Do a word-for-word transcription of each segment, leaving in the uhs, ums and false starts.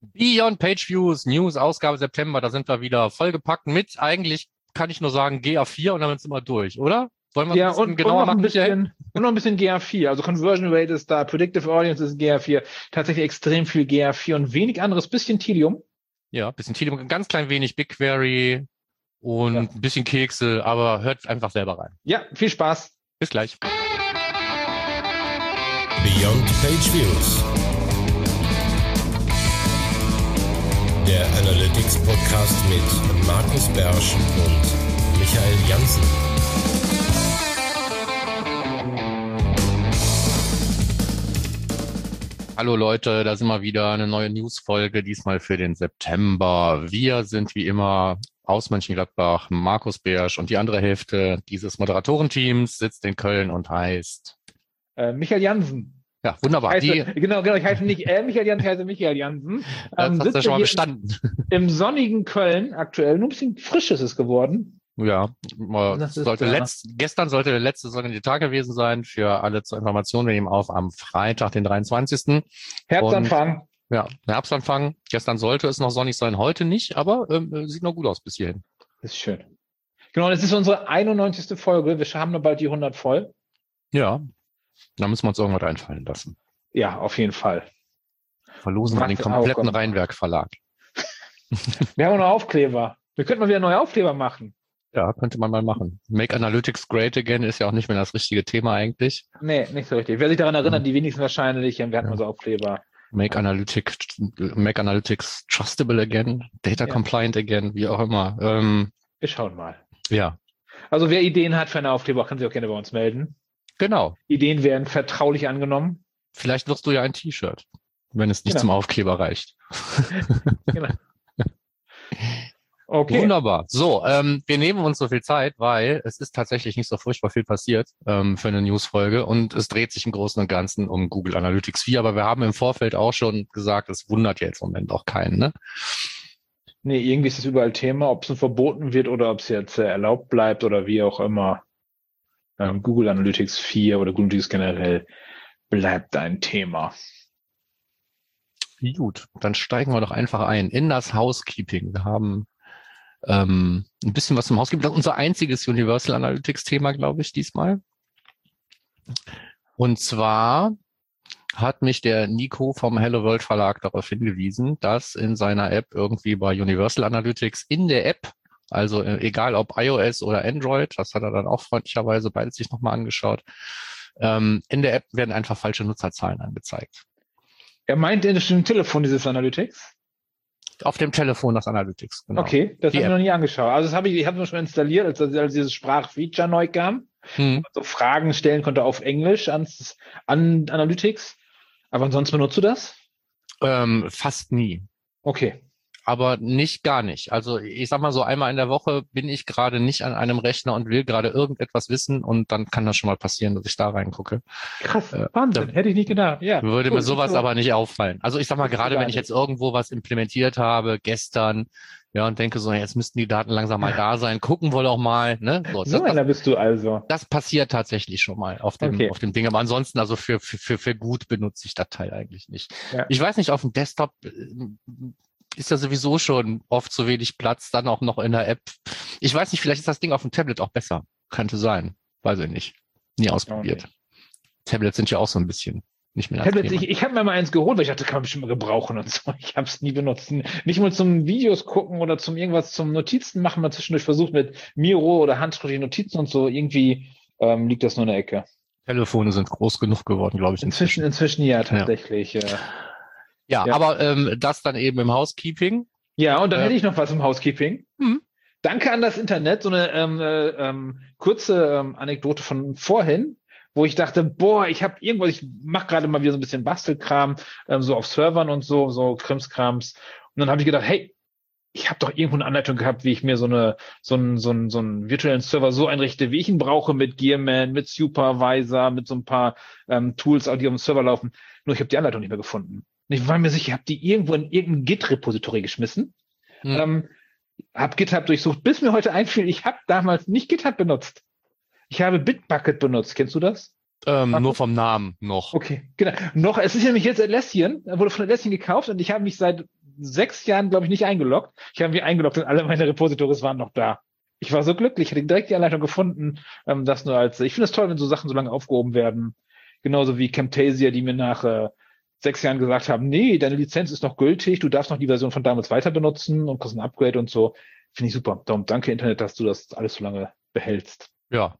Beyond Page Views, News, Ausgabe September, da sind wir wieder vollgepackt mit, eigentlich kann ich nur sagen G A vier und dann sind wir durch, oder? Wollen wir Ja, ein bisschen und, genauer und noch ein machen, Michael? bisschen, und noch ein bisschen G A vier. Also Conversion Rate ist da, Predictive Audience ist G A vier. Tatsächlich extrem viel G A vier und wenig anderes, bisschen Tilium. Ja, bisschen Tilium, ein ganz klein wenig BigQuery und Ja. ein bisschen Kekse, aber hört einfach selber rein. Ja, viel Spaß. Bis gleich. Beyond Page Views, der Analytics Podcast mit Markus Bersch und Michael Janssen. Hallo Leute, da sind wir wieder, eine neue News-Folge, diesmal für den September. Wir sind wie immer aus Mönchengladbach, Markus Bersch, und die andere Hälfte dieses Moderatorenteams sitzt in Köln und heißt... Äh, Michael Janssen. Ja, wunderbar. Ich heiße, die, genau, genau, ich heiße nicht äh, Michael Janssen, ich heiße Michael Janssen. das Ähm, hast du sitze schon mal hier bestanden. Im sonnigen Köln aktuell, nur ein bisschen frisch ist es geworden. Ja, Das ist, sollte ja. letzt, gestern sollte der letzte sonnige Tag gewesen sein. Für alle zur Information, wir nehmen auf am Freitag, den dreiundzwanzigsten Herbstanfang. Und, ja, Herbstanfang. Gestern sollte es noch sonnig sein, heute nicht, aber ähm, sieht noch gut aus bis hierhin. Das ist schön. Genau, das ist unsere einundneunzigste Folge. Wir haben nur bald die hundert voll. Ja, da müssen wir uns irgendwas einfallen lassen. Ja, auf jeden Fall. Verlosen wir den kompletten Rheinwerk Verlag. Wir haben auch noch Aufkleber. Wir könnten mal wieder neue Aufkleber machen. Ja, könnte man mal machen. Make Analytics Great Again ist ja auch nicht mehr das richtige Thema eigentlich. Nee, nicht so richtig. Wer sich daran erinnert, die wenigsten wahrscheinlich, wir hatten mal so Aufkleber. Make Analytics, Make Analytics Trustable Again, Data Ja. Compliant Again, wie auch immer. Ähm, Wir schauen mal. ja, Also wer Ideen hat für eine Aufkleber, kann sich auch gerne bei uns melden. genau. Ideen werden vertraulich angenommen. Vielleicht wirst du ja ein T-Shirt, wenn es nicht Genau. zum Aufkleber reicht. Genau. Okay. Wunderbar. So, ähm, wir nehmen uns so viel Zeit, weil es ist tatsächlich nicht so furchtbar viel passiert ähm, für eine Newsfolge und es dreht sich im Großen und Ganzen um Google Analytics vier, aber wir haben im Vorfeld auch schon gesagt, es wundert jetzt im Moment auch keinen, ne? Nee, irgendwie ist es überall Thema, ob es nun verboten wird oder ob es jetzt äh, erlaubt bleibt oder wie auch immer. Ähm, Google Analytics vier oder Google Analytics generell bleibt ein Thema. Gut, dann steigen wir doch einfach ein in das Housekeeping. Wir haben ähm, ein bisschen was zum Housekeeping. Das ist unser einziges Universal Analytics Thema, glaube ich, diesmal. Und zwar hat mich der Nico vom Hello World Verlag darauf hingewiesen, dass in seiner App irgendwie bei Universal Analytics in der App, also äh, egal ob iOS oder Android, das hat er dann auch freundlicherweise beides sich nochmal angeschaut, ähm, in der App werden einfach falsche Nutzerzahlen angezeigt. Er meint in dem Telefon dieses Analytics? Auf dem Telefon das Analytics, genau. Okay, das Die habe ich App. noch nie angeschaut. Also das habe ich, ich habe es schon installiert, als, als dieses Sprachfeature neu kam. Hm. So Fragen stellen konnte auf Englisch ans, an Analytics. Aber ansonsten benutzt du das? Ähm, fast nie. Okay. Aber nicht gar nicht. Also ich sag mal so, einmal in der Woche bin ich gerade nicht an einem Rechner und will gerade irgendetwas wissen und dann kann das schon mal passieren, dass ich da reingucke. Krass, Äh, Wahnsinn. da- Hätte ich nicht gedacht. Ja. Würde Cool. mir sowas So. aber nicht auffallen. Also ich sag mal, Das ist gerade gar wenn ich nicht. jetzt irgendwo was implementiert habe, gestern, ja, und denke so, jetzt müssten die Daten langsam mal da sein, gucken wir doch mal, ne? So, So das, einer das, bist du also. das passiert tatsächlich schon mal auf dem, Okay. auf dem Ding. Aber ansonsten, also für, für, für, für gut benutze ich das Teil eigentlich nicht. Ja. Ich weiß nicht, auf dem Desktop äh, ist ja sowieso schon oft zu wenig Platz, dann auch noch in der App. Ich weiß nicht, vielleicht ist das Ding auf dem Tablet auch besser. Könnte sein. Weiß ich nicht. Nie ausprobiert. nicht. Tablets sind ja auch so ein bisschen nicht mehr das Tablets, Thema. ich, ich habe mir mal eins geholt, weil ich dachte, kann man bestimmt mal gebrauchen und so. Ich habe es nie benutzt. Nicht mal zum Videos gucken oder zum irgendwas zum Notizen machen. Mal zwischendurch versucht mit Miro oder handschriftliche Notizen und so. Irgendwie ähm, liegt das nur in der Ecke. Telefone sind groß genug geworden, glaube ich, Inzwischen, inzwischen. inzwischen ja, tatsächlich. Ja, ja. Ja, Ja. aber ähm, das dann eben im Housekeeping. ja und dann Äh, hätte ich noch was im Housekeeping. Hm. Danke an das Internet. So eine ähm, äh, ähm, kurze ähm, Anekdote von vorhin, wo ich dachte, boah, ich habe irgendwas, ich mache gerade mal wieder so ein bisschen Bastelkram, ähm, so auf Servern und so, so Krimskrams. Und dann habe ich gedacht, hey, ich habe doch irgendwo eine Anleitung gehabt, wie ich mir so eine so einen so einen so einen virtuellen Server so einrichte, wie ich ihn brauche, mit Gearman, mit Supervisor, mit so ein paar ähm, Tools, die auf dem Server laufen. Nur ich habe die Anleitung nicht mehr gefunden. Und ich war mir sicher, ich habe die irgendwo in irgendein Git-Repository geschmissen. Hm. Ähm, habe GitHub durchsucht, bis mir heute einfiel, ich habe damals nicht GitHub benutzt. Ich habe Bitbucket benutzt. Kennst du das? Ähm, Markus? nur vom Namen noch. Okay, genau. Noch, es ist nämlich jetzt Atlassian, wurde von Atlassian gekauft und ich habe mich seit sechs Jahren, glaube ich, nicht eingeloggt. Ich habe mich eingeloggt und alle meine Repositories waren noch da. Ich war so glücklich, ich hatte direkt die Anleitung gefunden, ähm, das nur als, ich finde es toll, wenn so Sachen so lange aufgehoben werden. Genauso wie Camtasia, die mir nach äh, sechs Jahren gesagt haben, nee, deine Lizenz ist noch gültig, du darfst noch die Version von damals weiter benutzen und kriegst ein Upgrade und so. Finde ich super. Darum danke Internet, dass du das alles so lange behältst. Ja.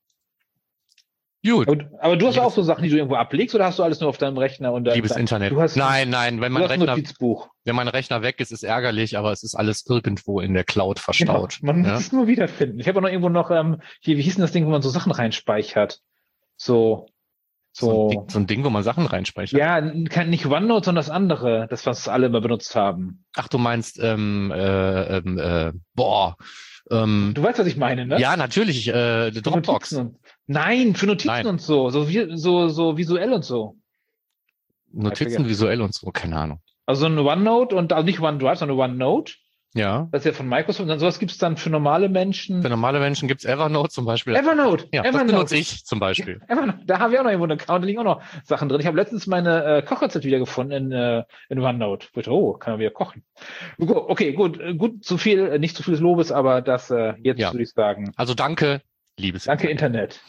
Gut. Aber, aber du hast Liebes, auch so Sachen, die du irgendwo ablegst, oder hast du alles nur auf deinem Rechner? Und liebes dann, Internet. Du hast, nein, nein, wenn mein du hast ein Rechner, Notizbuch. wenn mein Rechner weg ist, ist ärgerlich, aber es ist alles irgendwo in der Cloud verstaut. Genau, man ja? muss es nur wiederfinden. Ich habe auch noch irgendwo noch, ähm, hier, wie hieß denn das Ding, wo man so Sachen reinspeichert? So, So, so. ein Ding, so ein Ding, wo man Sachen reinspeichert. Ja, kein, nicht OneNote, sondern das andere, das, was alle immer benutzt haben. Ach, du meinst, ähm, äh, ähm, äh, boah. Ähm, Du weißt, was ich meine, ne? ja, natürlich, äh, Für Dropbox. Notizen und, nein, für Notizen Nein. und so, so, vi- so, so visuell und so. Notizen visuell und so, keine Ahnung. Also ein OneNote und also nicht OneDrive, sondern OneNote. Ja. Das ist ja von Microsoft. Und dann sowas gibt's dann für normale Menschen. Für normale Menschen gibt's Evernote zum Beispiel. Evernote. Ja, das Evernote. benutze ich zum Beispiel. Evernote. Da haben wir auch noch irgendwo einen Account, da liegen auch noch Sachen drin. Ich habe letztens meine äh, Kochrezept wieder gefunden in, äh, in OneNote. Ich dachte, oh, kann man wieder kochen. Okay, gut, äh, gut, zu viel, äh, nicht zu viel des Lobes, aber das äh, jetzt Ja. würde ich sagen. Also danke, liebes Danke, Internet.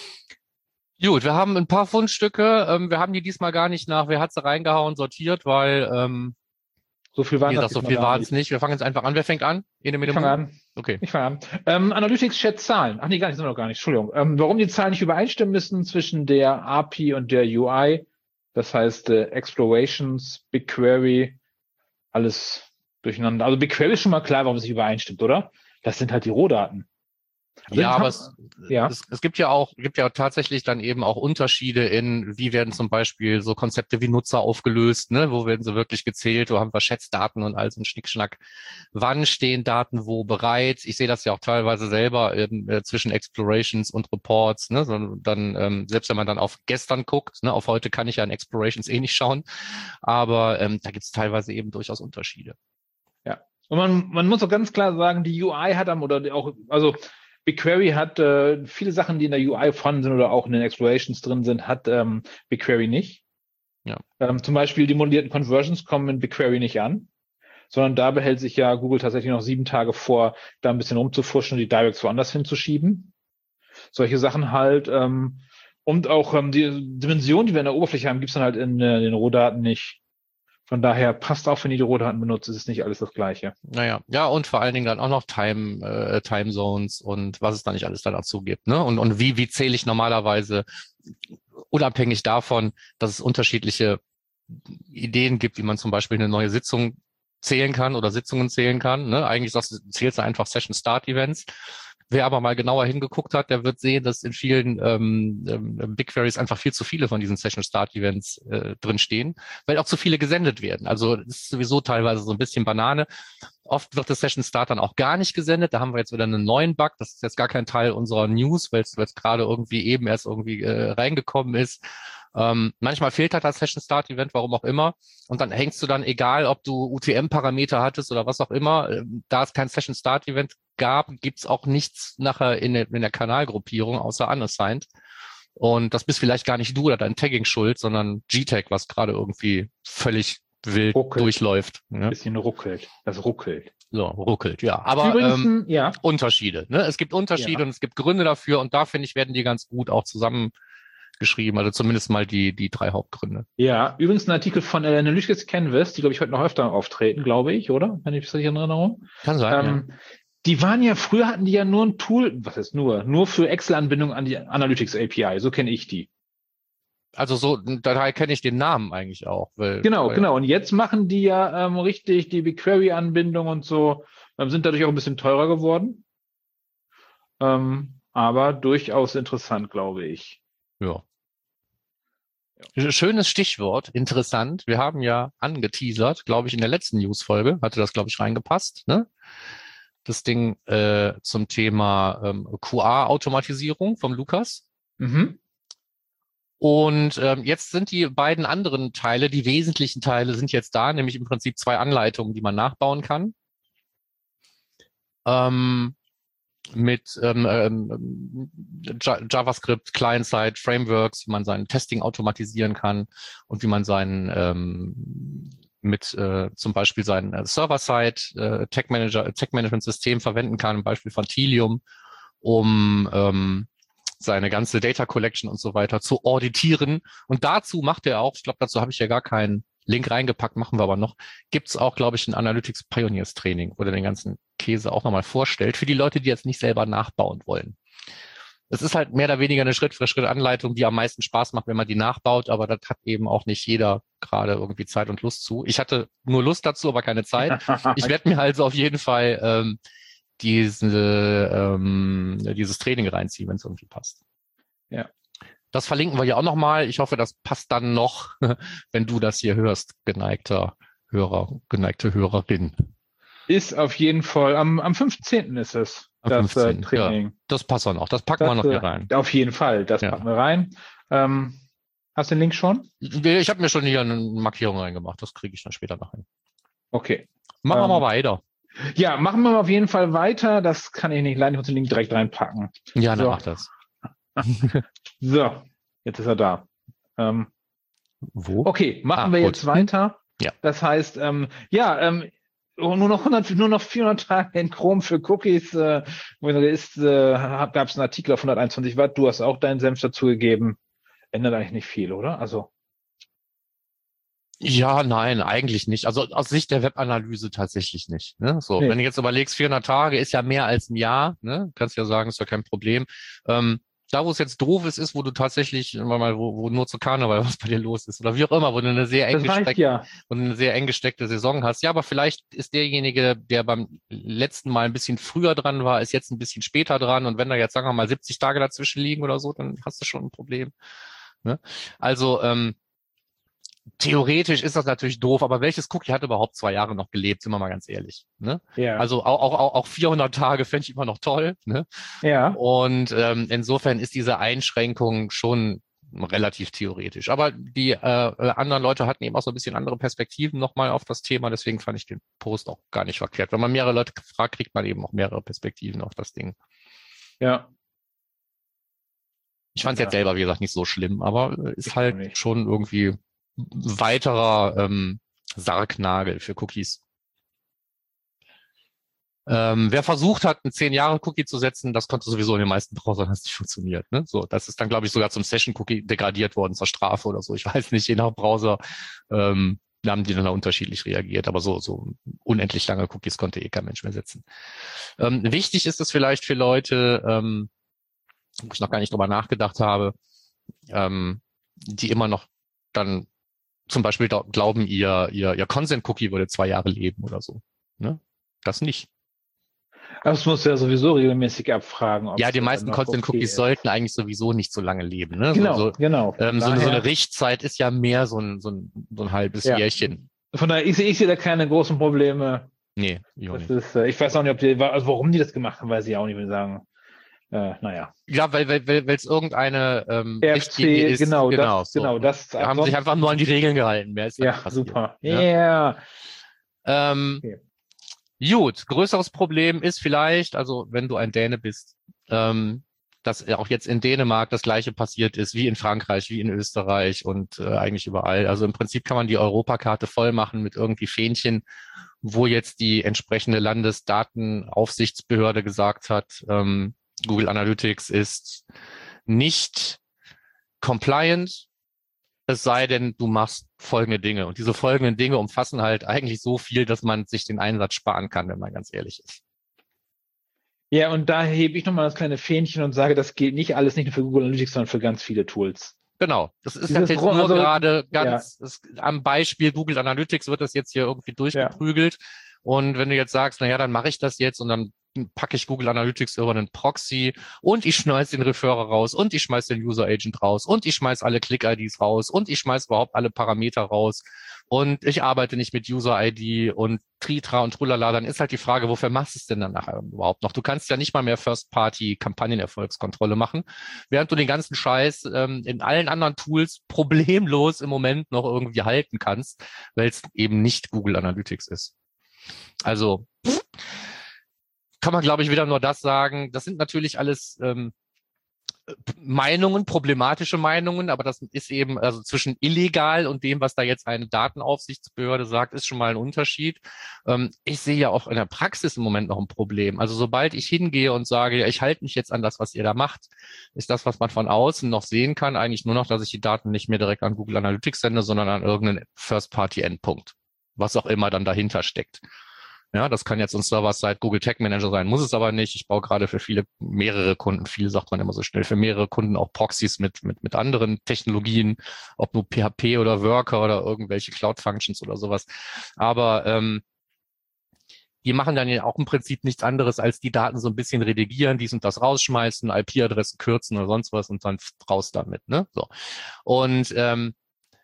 Gut, wir haben ein paar Fundstücke. Ähm, wir haben die diesmal gar nicht nach, wer hat sie reingehauen, sortiert, weil, ähm, So viel war wie das gesagt, so diesmal viel gar war es nicht. Wir fangen jetzt einfach an. Wer fängt an? Ene, Ich Mene, fange Mu? an. Okay. Ich fange an. Ähm, Analytics schätzt Zahlen. Ach nee, gar nicht, sind wir noch gar nicht. Entschuldigung. Ähm, warum die Zahlen nicht übereinstimmen müssen zwischen der A P I und der U I. Das heißt, äh, Explorations, BigQuery, alles durcheinander. Also BigQuery ist schon mal klar, warum es nicht übereinstimmt, oder? Das sind halt die Rohdaten. Also Ja, jetzt aber haben- es, ja. es, es gibt ja auch, gibt ja tatsächlich dann eben auch Unterschiede in, wie werden zum Beispiel so Konzepte wie Nutzer aufgelöst, ne? Wo werden sie wirklich gezählt, wo haben wir Schätzdaten und all so ein Schnickschnack. Wann stehen Daten wo bereit? Ich sehe das ja auch teilweise selber ähm, äh, zwischen Explorations und Reports, ne? So, dann, ähm, selbst wenn man dann auf gestern guckt, ne? Auf heute kann ich ja in Explorations eh nicht schauen, aber ähm, da gibt es teilweise eben durchaus Unterschiede. Ja. Und man, man muss auch ganz klar sagen, die U I hat am, oder auch, also BigQuery hat äh, viele Sachen, die in der U I vorhanden sind oder auch in den Explorations drin sind, hat ähm, BigQuery nicht. Ja. Ähm, zum Beispiel die modellierten Conversions kommen in BigQuery nicht an, sondern da behält sich ja Google tatsächlich noch sieben Tage vor, da ein bisschen rumzufuschen und die Directs woanders hinzuschieben. Solche Sachen halt. Ähm, und auch ähm, die Dimension, die wir in der Oberfläche haben, gibt's dann halt in äh, den Rohdaten nicht. Von daher passt auf, wenn ihr die Rohdaten benutzt, ist es nicht alles das Gleiche. Naja, ja, und vor allen Dingen dann auch noch Time, äh, Time Zones und was es da nicht alles da dazu gibt, ne? Und, und wie, wie zähle ich normalerweise, unabhängig davon, dass es unterschiedliche Ideen gibt, wie man zum Beispiel eine neue Sitzung zählen kann oder Sitzungen zählen kann, ne? Eigentlich sagst du, zählst du einfach Session Start Events. Wer aber mal genauer hingeguckt hat, der wird sehen, dass in vielen ähm, ähm, BigQueries einfach viel zu viele von diesen Session Start Events äh, drin stehen, weil auch zu viele gesendet werden. Also das ist sowieso teilweise so ein bisschen Banane. Oft wird das Session Start dann auch gar nicht gesendet. Da haben wir jetzt wieder einen neuen Bug. Das ist jetzt gar kein Teil unserer News, weil es jetzt gerade irgendwie eben erst irgendwie äh, reingekommen ist. Ähm, manchmal fehlt halt das Session Start Event, warum auch immer. Und dann hängst du dann, egal ob du U T M-Parameter hattest oder was auch immer, äh, da es kein Session Start Event gab, gibt's auch nichts nachher in der, in der Kanalgruppierung außer unassigned. Und das bist vielleicht gar nicht du oder dein Tagging schuld, sondern G-Tag, was gerade irgendwie völlig wild Ruckelt. durchläuft. Ein Ne? bisschen ruckelt. Das ruckelt. So, ruckelt, ja. Aber Übrigens, ähm, ja. Unterschiede. Ne? Es gibt Unterschiede Ja. und es gibt Gründe dafür und da, finde ich, werden die ganz gut auch zusammengeschrieben. Also zumindest mal die, die drei Hauptgründe. Ja, übrigens ein Artikel von äh, Analytics Canvas, die, glaube ich, heute noch öfter auftreten, glaube ich, oder? Wenn ich das richtig in Erinnerung. Kann sein, Ähm, Die waren ja, früher hatten die ja nur ein Tool, was ist nur, nur für Excel-Anbindung an die Analytics A P I, so kenne ich die. ja. Also so, daher kenne ich den Namen eigentlich auch. Weil, Genau, weil, genau. Und jetzt machen die ja ähm, richtig die BigQuery-Anbindung und so, ähm, sind dadurch auch ein bisschen teurer geworden. Ähm, aber durchaus interessant, glaube ich. Ja. Schönes Stichwort, interessant. Wir haben ja angeteasert, glaube ich, in der letzten News-Folge, hatte das, glaube ich, reingepasst, ne? Das Ding äh, zum Thema ähm, Q A-Automatisierung vom Lukas. Mhm. Und ähm, jetzt sind die beiden anderen Teile, die wesentlichen Teile sind jetzt da, nämlich im Prinzip zwei Anleitungen, die man nachbauen kann. Ähm, mit ähm, ähm, JavaScript, Client-Side, Frameworks, wie man sein Testing automatisieren kann und wie man seinen ähm, mit äh, zum Beispiel sein äh, Server-Side äh, Tech Manager, Tech Management System verwenden kann, ein Beispiel von Tilium, um ähm, seine ganze Data Collection und so weiter zu auditieren. Und dazu macht er auch, ich glaube, dazu habe ich ja gar keinen Link reingepackt, machen wir aber noch, gibt es auch, glaube ich, ein Analytics Pioneers Training, wo er den ganzen Käse auch nochmal vorstellt, für die Leute, die jetzt nicht selber nachbauen wollen. Es ist halt mehr oder weniger eine Schritt-für-Schritt-Anleitung, die am meisten Spaß macht, wenn man die nachbaut, aber das hat eben auch nicht jeder gerade irgendwie Zeit und Lust zu. Ich hatte nur Lust dazu, aber keine Zeit. Ich werde mir also auf jeden Fall ähm, diese, ähm, dieses Training reinziehen, wenn es irgendwie passt. Ja. Das verlinken wir ja auch nochmal. Ich hoffe, das passt dann noch, wenn du das hier hörst, geneigter Hörer, geneigte Hörerin. Ist auf jeden Fall, am, am fünfzehnten ist es. Am das fünfzehnten. Äh, Training. Ja, das passt auch noch. Das packen das, wir noch hier rein. Auf jeden Fall, das ja. packen wir rein. Ähm, hast du den Link schon? Ich habe mir schon hier eine Markierung reingemacht. Das kriege ich dann später noch hin. Okay. Machen wir ähm, mal weiter. Ja, machen wir auf jeden Fall weiter. Das kann ich nicht leider. Ich muss den Link direkt reinpacken. Ja, dann so. mach das. So, jetzt ist er da. Ähm, Wo? Okay, machen ah, wir gut. jetzt weiter. Ja. Das heißt, ähm, ja, ähm, nur noch hundert, nur noch vierhundert Tage in Chrome für Cookies. Äh, ist, äh, gab es einen Artikel auf hunderteinundzwanzig Watt. Du hast auch deinen Senf dazugegeben. Ändert eigentlich nicht viel, oder? Also Ja, nein, eigentlich nicht. Also aus Sicht der Webanalyse tatsächlich nicht. Ne? So, Nee. wenn du jetzt überlegst, vierhundert Tage ist ja mehr als ein Jahr. Ne? Kannst ja sagen, ist ja kein Problem. Ähm, da, wo es jetzt doof ist, ist, wo du tatsächlich, mal, wo, wo nur zu Karneval was bei dir los ist oder wie auch immer, wo du eine sehr eng das reicht gesteckte, ja. wo du eine sehr eng gesteckte Saison hast. Ja, aber vielleicht ist derjenige, der beim letzten Mal ein bisschen früher dran war, ist jetzt ein bisschen später dran. Und wenn da jetzt, sagen wir mal, siebzig Tage dazwischen liegen oder so, dann hast du schon ein Problem. Ne? Also, ähm, theoretisch ist das natürlich doof, aber welches Cookie hat überhaupt zwei Jahre noch gelebt, sind wir mal ganz ehrlich. Ne? Ja. Also auch, auch, auch vierhundert Tage fände ich immer noch toll. Ne? Ja. Und ähm, insofern ist diese Einschränkung schon relativ theoretisch. Aber die äh, anderen Leute hatten eben auch so ein bisschen andere Perspektiven nochmal auf das Thema, deswegen fand ich den Post auch gar nicht verkehrt. Wenn man mehrere Leute fragt, kriegt man eben auch mehrere Perspektiven auf das Ding. Ja. Ich fand es Ja. jetzt selber, wie gesagt, nicht so schlimm, aber ist Ich auch halt nicht. schon irgendwie weiterer ähm, Sargnagel für Cookies. Ähm, wer versucht hat, einen zehn Jahre Cookie zu setzen, das konnte sowieso in den meisten Browsern das nicht funktioniert. Ne? So, das ist dann, glaube ich, sogar zum Session-Cookie degradiert worden zur Strafe oder so. Ich weiß nicht, je nach Browser ähm, haben die dann da unterschiedlich reagiert. Aber so, so unendlich lange Cookies konnte eh kein Mensch mehr setzen. Ähm, wichtig ist es vielleicht für Leute, ähm, wo ich noch gar nicht drüber nachgedacht habe, ähm, die immer noch dann zum Beispiel da, glauben, ihr, ihr, ihr Consent-Cookie würde zwei Jahre leben oder so. Ne? Das nicht. Das musst du ja sowieso regelmäßig abfragen. ob Ja, es die dann meisten noch Consent-Cookies okay ist. sollten eigentlich sowieso nicht so lange leben. Ne? Genau, so, so, genau. ähm, so, eine- so Daher- eine Richtzeit ist ja mehr so ein, so ein, so ein halbes Ja. Jährchen. Von daher, ich, sehe- ich sehe da keine großen Probleme. Nee, ich auch Das nicht. ist, äh, ich weiß auch nicht, ob die, also warum die das gemacht haben, weiß ich auch nicht, will sagen. Äh, naja. Ja, weil weil weil es irgendeine ähm, R F Richtlinie C, ist. genau, genau, das, so. genau, das. Da haben sich einfach nur an die Regeln gehalten. Mehr ist da ja, nicht passiert. super. Ja. Ja. Ähm, Okay. Gut, größeres Problem ist vielleicht, also wenn du ein Däne bist, ähm, dass auch jetzt in Dänemark das Gleiche passiert ist wie in Frankreich, wie in Österreich und äh, eigentlich überall. Also im Prinzip kann man die Europakarte voll machen mit irgendwie Fähnchen, wo jetzt die entsprechende Landesdatenaufsichtsbehörde gesagt hat, ähm, Google Analytics ist nicht compliant, es sei denn, du machst folgende Dinge. Und diese folgenden Dinge umfassen halt eigentlich so viel, dass man sich den Einsatz sparen kann, wenn man ganz ehrlich ist. Ja, und da hebe ich nochmal das kleine Fähnchen und sage, das gilt nicht alles nicht nur für Google Analytics, sondern für ganz viele Tools. Genau, das ist Dieses jetzt Ro- nur also- gerade ganz, es, am Beispiel Google Analytics wird das jetzt hier irgendwie durchgeprügelt. Und wenn du jetzt sagst, naja, dann mache ich das jetzt und dann packe ich Google Analytics über einen Proxy und ich schmeiß den Referrer raus und ich schmeiß den User Agent raus und ich schmeiß alle Click-I Ds raus und ich schmeiß überhaupt alle Parameter raus und ich arbeite nicht mit User I D und Tritra und Trulala, dann ist halt die Frage, wofür machst du es denn dann nachher überhaupt noch? Du kannst ja nicht mal mehr First-Party-Kampagnenerfolgskontrolle machen, während du den ganzen Scheiß ähm, in allen anderen Tools problemlos im Moment noch irgendwie halten kannst, weil es eben nicht Google Analytics ist. Also kann man, glaube ich, wieder nur das sagen. Das sind natürlich alles ähm, Meinungen, problematische Meinungen, aber das ist eben, also zwischen illegal und dem, was da jetzt eine Datenaufsichtsbehörde sagt, ist schon mal ein Unterschied. Ähm, ich sehe ja auch in der Praxis im Moment noch ein Problem. Also sobald ich hingehe und sage, ja, ich halte mich jetzt an das, was ihr da macht, ist das, was man von außen noch sehen kann, eigentlich nur noch, dass ich die Daten nicht mehr direkt an Google Analytics sende, sondern an irgendeinen First-Party-Endpunkt, was auch immer dann dahinter steckt. Ja, das kann jetzt ein Server-Side Google Tag Manager sein, muss es aber nicht. Ich baue gerade für viele, mehrere Kunden, viel sagt man immer so schnell, für mehrere Kunden auch Proxys mit, mit, mit anderen Technologien, ob nur P H P oder Worker oder irgendwelche Cloud-Functions oder sowas. Aber ähm, die machen dann ja auch im Prinzip nichts anderes, als die Daten so ein bisschen redigieren, dies und das rausschmeißen, I P-Adressen kürzen oder sonst was und dann raus damit, ne? So. Und ähm,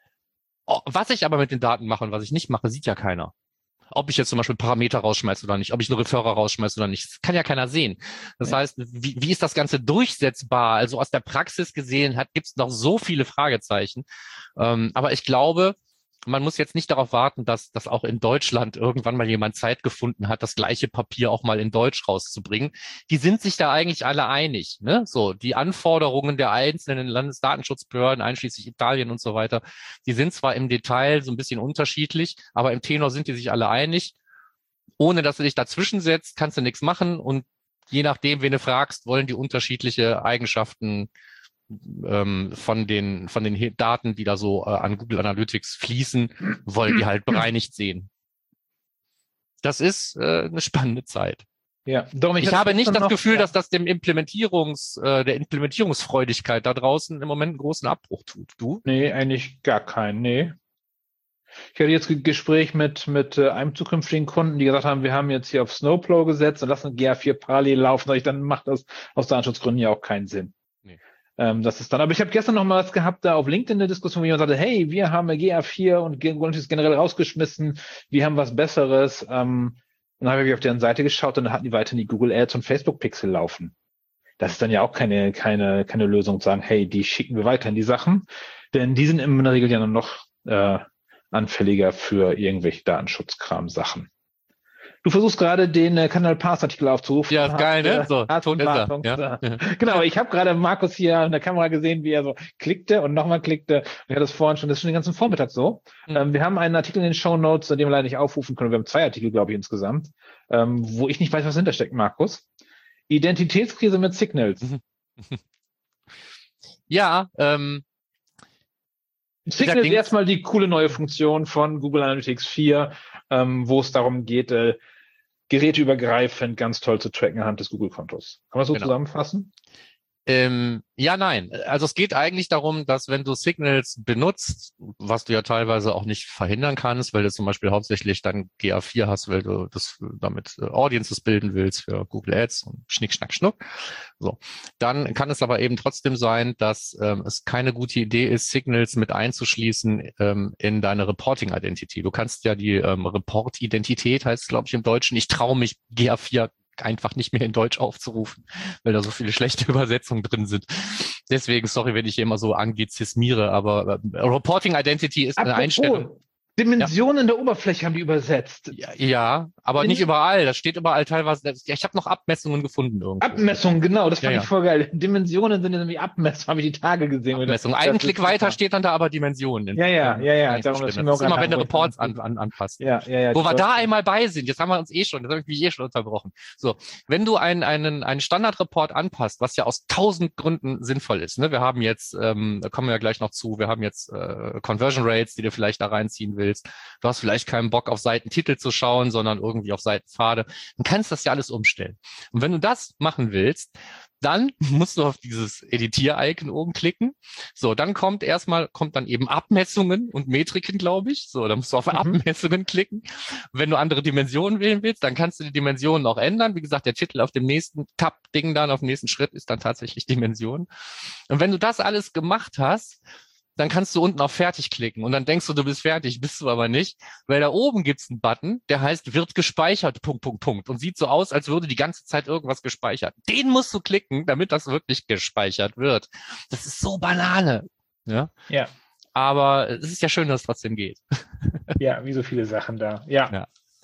was ich aber mit den Daten mache und was ich nicht mache, sieht ja keiner. Ob ich jetzt zum Beispiel Parameter rausschmeiße oder nicht, ob ich einen Referrer rausschmeiße oder nicht, das kann ja keiner sehen. Das ja. heißt, wie, wie ist das Ganze durchsetzbar? Also aus der Praxis gesehen hat, gibt es noch so viele Fragezeichen. Ähm, aber ich glaube, man muss jetzt nicht darauf warten, dass, dass auch in Deutschland irgendwann mal jemand Zeit gefunden hat, das gleiche Papier auch mal in Deutsch rauszubringen. Die sind sich da eigentlich alle einig, ne? So, die Anforderungen der einzelnen Landesdatenschutzbehörden, einschließlich Italien und so weiter, die sind zwar im Detail so ein bisschen unterschiedlich, aber im Tenor sind die sich alle einig. Ohne dass du dich dazwischen setzt, kannst du nichts machen und je nachdem, wen du fragst, wollen die unterschiedliche Eigenschaften von den von den Daten, die da so äh, an Google Analytics fließen, wollen die halt bereinigt sehen. Das ist äh, eine spannende Zeit. Ja, darum ich, ich habe nicht das noch, Gefühl, ja. dass das dem Implementierungs äh, der Implementierungsfreudigkeit da draußen im Moment einen großen Abbruch tut. Du? Nee, eigentlich gar keinen. Nee. Ich hatte jetzt ein Gespräch mit mit äh, einem zukünftigen Kunden, die gesagt haben, wir haben jetzt hier auf Snowplow gesetzt und lassen G A vier parallel laufen. Ich, dann macht das aus Datenschutzgründen ja auch keinen Sinn. Nee. Ähm, das ist dann. Aber ich habe gestern noch mal was gehabt da auf LinkedIn eine Diskussion, wo jemand sagte, hey, wir haben G A vier und ist generell rausgeschmissen, wir haben was Besseres. Ähm, und dann habe ich auf deren Seite geschaut und dann hatten die weiterhin die Google Ads und Facebook Pixel laufen. Das ist dann ja auch keine keine keine Lösung, zu sagen, hey, die schicken wir weiter in die Sachen, denn die sind in der Regel ja noch äh, anfälliger für irgendwelche Datenschutzkram-Sachen. Du versuchst gerade den äh, Kanal Pass-Artikel aufzurufen. Ja, ist geil, ne? So, tot ist er. Ja. Genau, ich habe gerade Markus hier in der Kamera gesehen, wie er so klickte und nochmal klickte. Ich hatte das vorhin schon, das ist schon den ganzen Vormittag so. Mhm. Ähm, wir haben einen Artikel in den Shownotes, den wir leider nicht aufrufen können. Wir haben zwei Artikel, glaube ich, insgesamt, ähm, wo ich nicht weiß, was hintersteckt, Markus. Identitätskrise mit Signals. Ja, ähm, Signals ist erstmal die coole neue Funktion von Google Analytics vier, ähm, wo es darum geht, äh, geräteübergreifend ganz toll zu tracken anhand des Google-Kontos. Kann man das so genau zusammenfassen? Ähm, ja, nein. Also es geht eigentlich darum, dass wenn du Signals benutzt, was du ja teilweise auch nicht verhindern kannst, weil du zum Beispiel hauptsächlich dann G A vier hast, weil du das damit äh, Audiences bilden willst für Google Ads und Schnick, Schnack, Schnuck. So, dann kann es aber eben trotzdem sein, dass ähm, es keine gute Idee ist, Signals mit einzuschließen ähm, in deine Reporting-Identity. Du kannst ja die ähm, Report-Identität, heißt es, glaube ich, im Deutschen. Ich traue mich, G A vier einfach nicht mehr in Deutsch aufzurufen, weil da so viele schlechte Übersetzungen drin sind. Deswegen, sorry, wenn ich hier immer so anglizismiere, aber äh, Reporting Identity ist eine Apropos Einstellung. Dimensionen ja. in der Oberfläche haben die übersetzt. Ja, ja aber in nicht überall. Das steht überall teilweise. Ich habe noch Abmessungen gefunden irgendwo. Abmessungen, genau. Das fand ja, ich ja. voll geil. Dimensionen sind ja nämlich Abmessungen, habe ich die Tage gesehen. Abmessung. Einen Klick weiter steht dann da aber Dimensionen. Ja, ja, ja, ja. Darum, das, das ist immer, wenn du Reports an, an, anpasst. Ja, ja, ja. Wo wir da einmal bei sind. Jetzt haben wir uns eh schon, das habe ich mich eh schon unterbrochen. So, wenn du einen, einen, einen Standardreport anpasst, was ja aus tausend Gründen sinnvoll ist. Ne? Wir haben jetzt, ähm, da kommen wir ja gleich noch zu, wir haben jetzt äh, Conversion Rates, die du vielleicht da reinziehen willst. Du hast vielleicht keinen Bock auf Seitentitel zu schauen, sondern irgendwie auf Seitenpfade. Dann kannst du das ja alles umstellen. Und wenn du das machen willst, dann musst du auf dieses Editier-Icon oben klicken. So, dann kommt erstmal, kommt dann eben Abmessungen und Metriken, glaube ich. So, dann musst du auf mhm. Abmessungen klicken. Und wenn du andere Dimensionen wählen willst, dann kannst du die Dimensionen auch ändern. Wie gesagt, der Titel auf dem nächsten Tab-Ding dann, auf dem nächsten Schritt ist dann tatsächlich Dimension. Und wenn du das alles gemacht hast, dann kannst du unten auf Fertig klicken und dann denkst du, du bist fertig, bist du aber nicht, weil da oben gibt's einen Button, der heißt wird gespeichert, Punkt, Punkt, Punkt und sieht so aus, als würde die ganze Zeit irgendwas gespeichert. Den musst du klicken, damit das wirklich gespeichert wird. Das ist so Banane. Ja. Ja. Aber es ist ja schön, dass es trotzdem geht. Ja, wie so viele Sachen da. Ja. ja.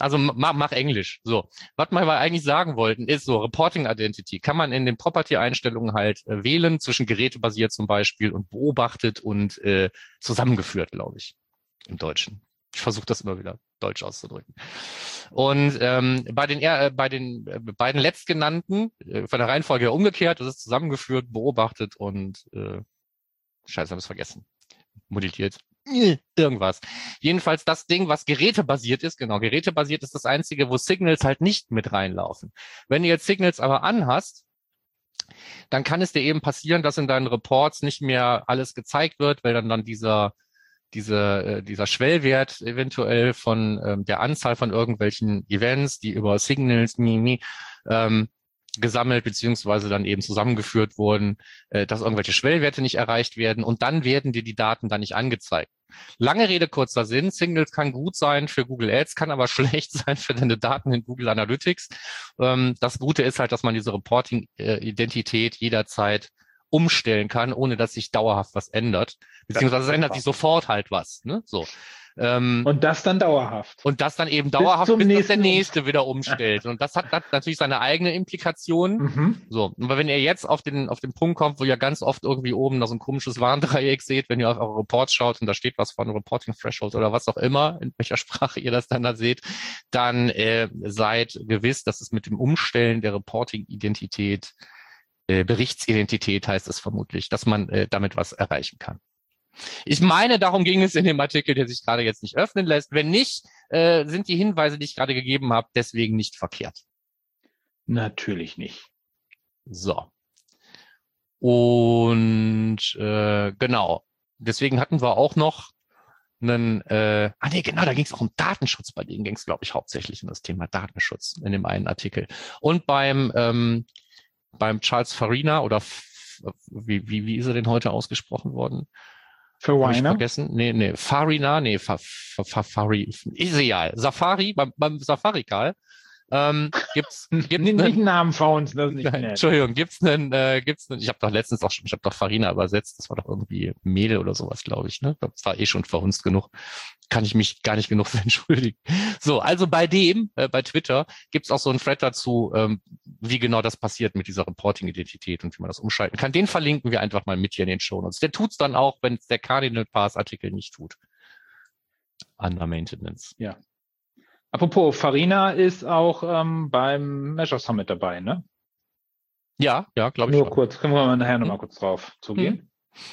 also mach, mach Englisch. So, was wir aber eigentlich sagen wollten, ist so Reporting Identity. Kann man in den Property-Einstellungen halt äh, wählen, zwischen gerätebasiert zum Beispiel und beobachtet und äh, zusammengeführt, glaube ich, im Deutschen. Ich versuche das immer wieder deutsch auszudrücken. Und ähm, bei den äh, bei den äh, beiden letztgenannten, äh, von der Reihenfolge her umgekehrt, das ist zusammengeführt, beobachtet und äh, Scheiße, habe ich es vergessen. Modelliert. Irgendwas. Jedenfalls das Ding, was gerätebasiert ist, genau, gerätebasiert ist das einzige, wo Signals halt nicht mit reinlaufen. Wenn du jetzt Signals aber anhast, dann kann es dir eben passieren, dass in deinen Reports nicht mehr alles gezeigt wird, weil dann dann dieser diese äh, dieser Schwellwert eventuell von ähm, der Anzahl von irgendwelchen Events, die über Signals ähm, gesammelt beziehungsweise dann eben zusammengeführt wurden, äh, dass irgendwelche Schwellwerte nicht erreicht werden und dann werden dir die Daten dann nicht angezeigt. Lange Rede, kurzer Sinn. Signals kann gut sein für Google Ads, kann aber schlecht sein für deine Daten in Google Analytics. Ähm, das Gute ist halt, dass man diese Reporting-Identität jederzeit umstellen kann, ohne dass sich dauerhaft was ändert. Beziehungsweise es ändert sich sofort halt was. Ne? So. Ähm, und das dann dauerhaft. Und das dann eben dauerhaft, bis, bis das der nächste wieder umstellt. Und das hat, hat natürlich seine eigene Implikation. Mhm. So. Und wenn ihr jetzt auf den, auf den Punkt kommt, wo ihr ganz oft irgendwie oben noch so ein komisches Warndreieck seht, wenn ihr auf eure Reports schaut und da steht was von Reporting Threshold oder was auch immer, in welcher Sprache ihr das dann da seht, dann äh, seid gewiss, dass es mit dem Umstellen der Reporting-Identität, äh, Berichtsidentität heißt es vermutlich, dass man äh, damit was erreichen kann. Ich meine, darum ging es in dem Artikel, der sich gerade jetzt nicht öffnen lässt. Wenn nicht, äh, sind die Hinweise, die ich gerade gegeben habe, deswegen nicht verkehrt. Natürlich nicht. So. Und äh, genau. Deswegen hatten wir auch noch einen, äh, ah nee, genau, da ging es auch um Datenschutz. Bei denen ging es, glaube ich, hauptsächlich um das Thema Datenschutz in dem einen Artikel. Und beim ähm, beim Charles Farina oder F wie, wie, wie ist er denn heute ausgesprochen worden? Farina? Vergessen? Nee, nee, Farina, nee, Fa, Fa, Fa, Fari, ist egal. Safari, beim, beim Safari-Call, ähm, gibt's, gibt's nicht einen Namen für uns, das ist nicht nett. Entschuldigung, gibt's einen, äh, gibt's einen, ich habe doch letztens auch schon, ich habe doch Farina übersetzt, das war doch irgendwie Mehl oder sowas, glaube ich, ne? Das war eh schon verhunzt genug. Kann ich mich gar nicht genug für entschuldigen. So, also bei dem, äh, bei Twitter, gibt's auch so einen Thread dazu, ähm, wie genau das passiert mit dieser Reporting-Identität und wie man das umschalten kann. Den verlinken wir einfach mal mit hier in den Shownotes. Der tut's dann auch, wenn es der Cardinal Pass-Artikel nicht tut. Under Maintenance. Ja. Apropos, Farina ist auch ähm, beim Azure Summit dabei, ne? Ja, ja, glaube ich. Nur schon. kurz, können wir mal nachher hm. nochmal kurz drauf zugehen.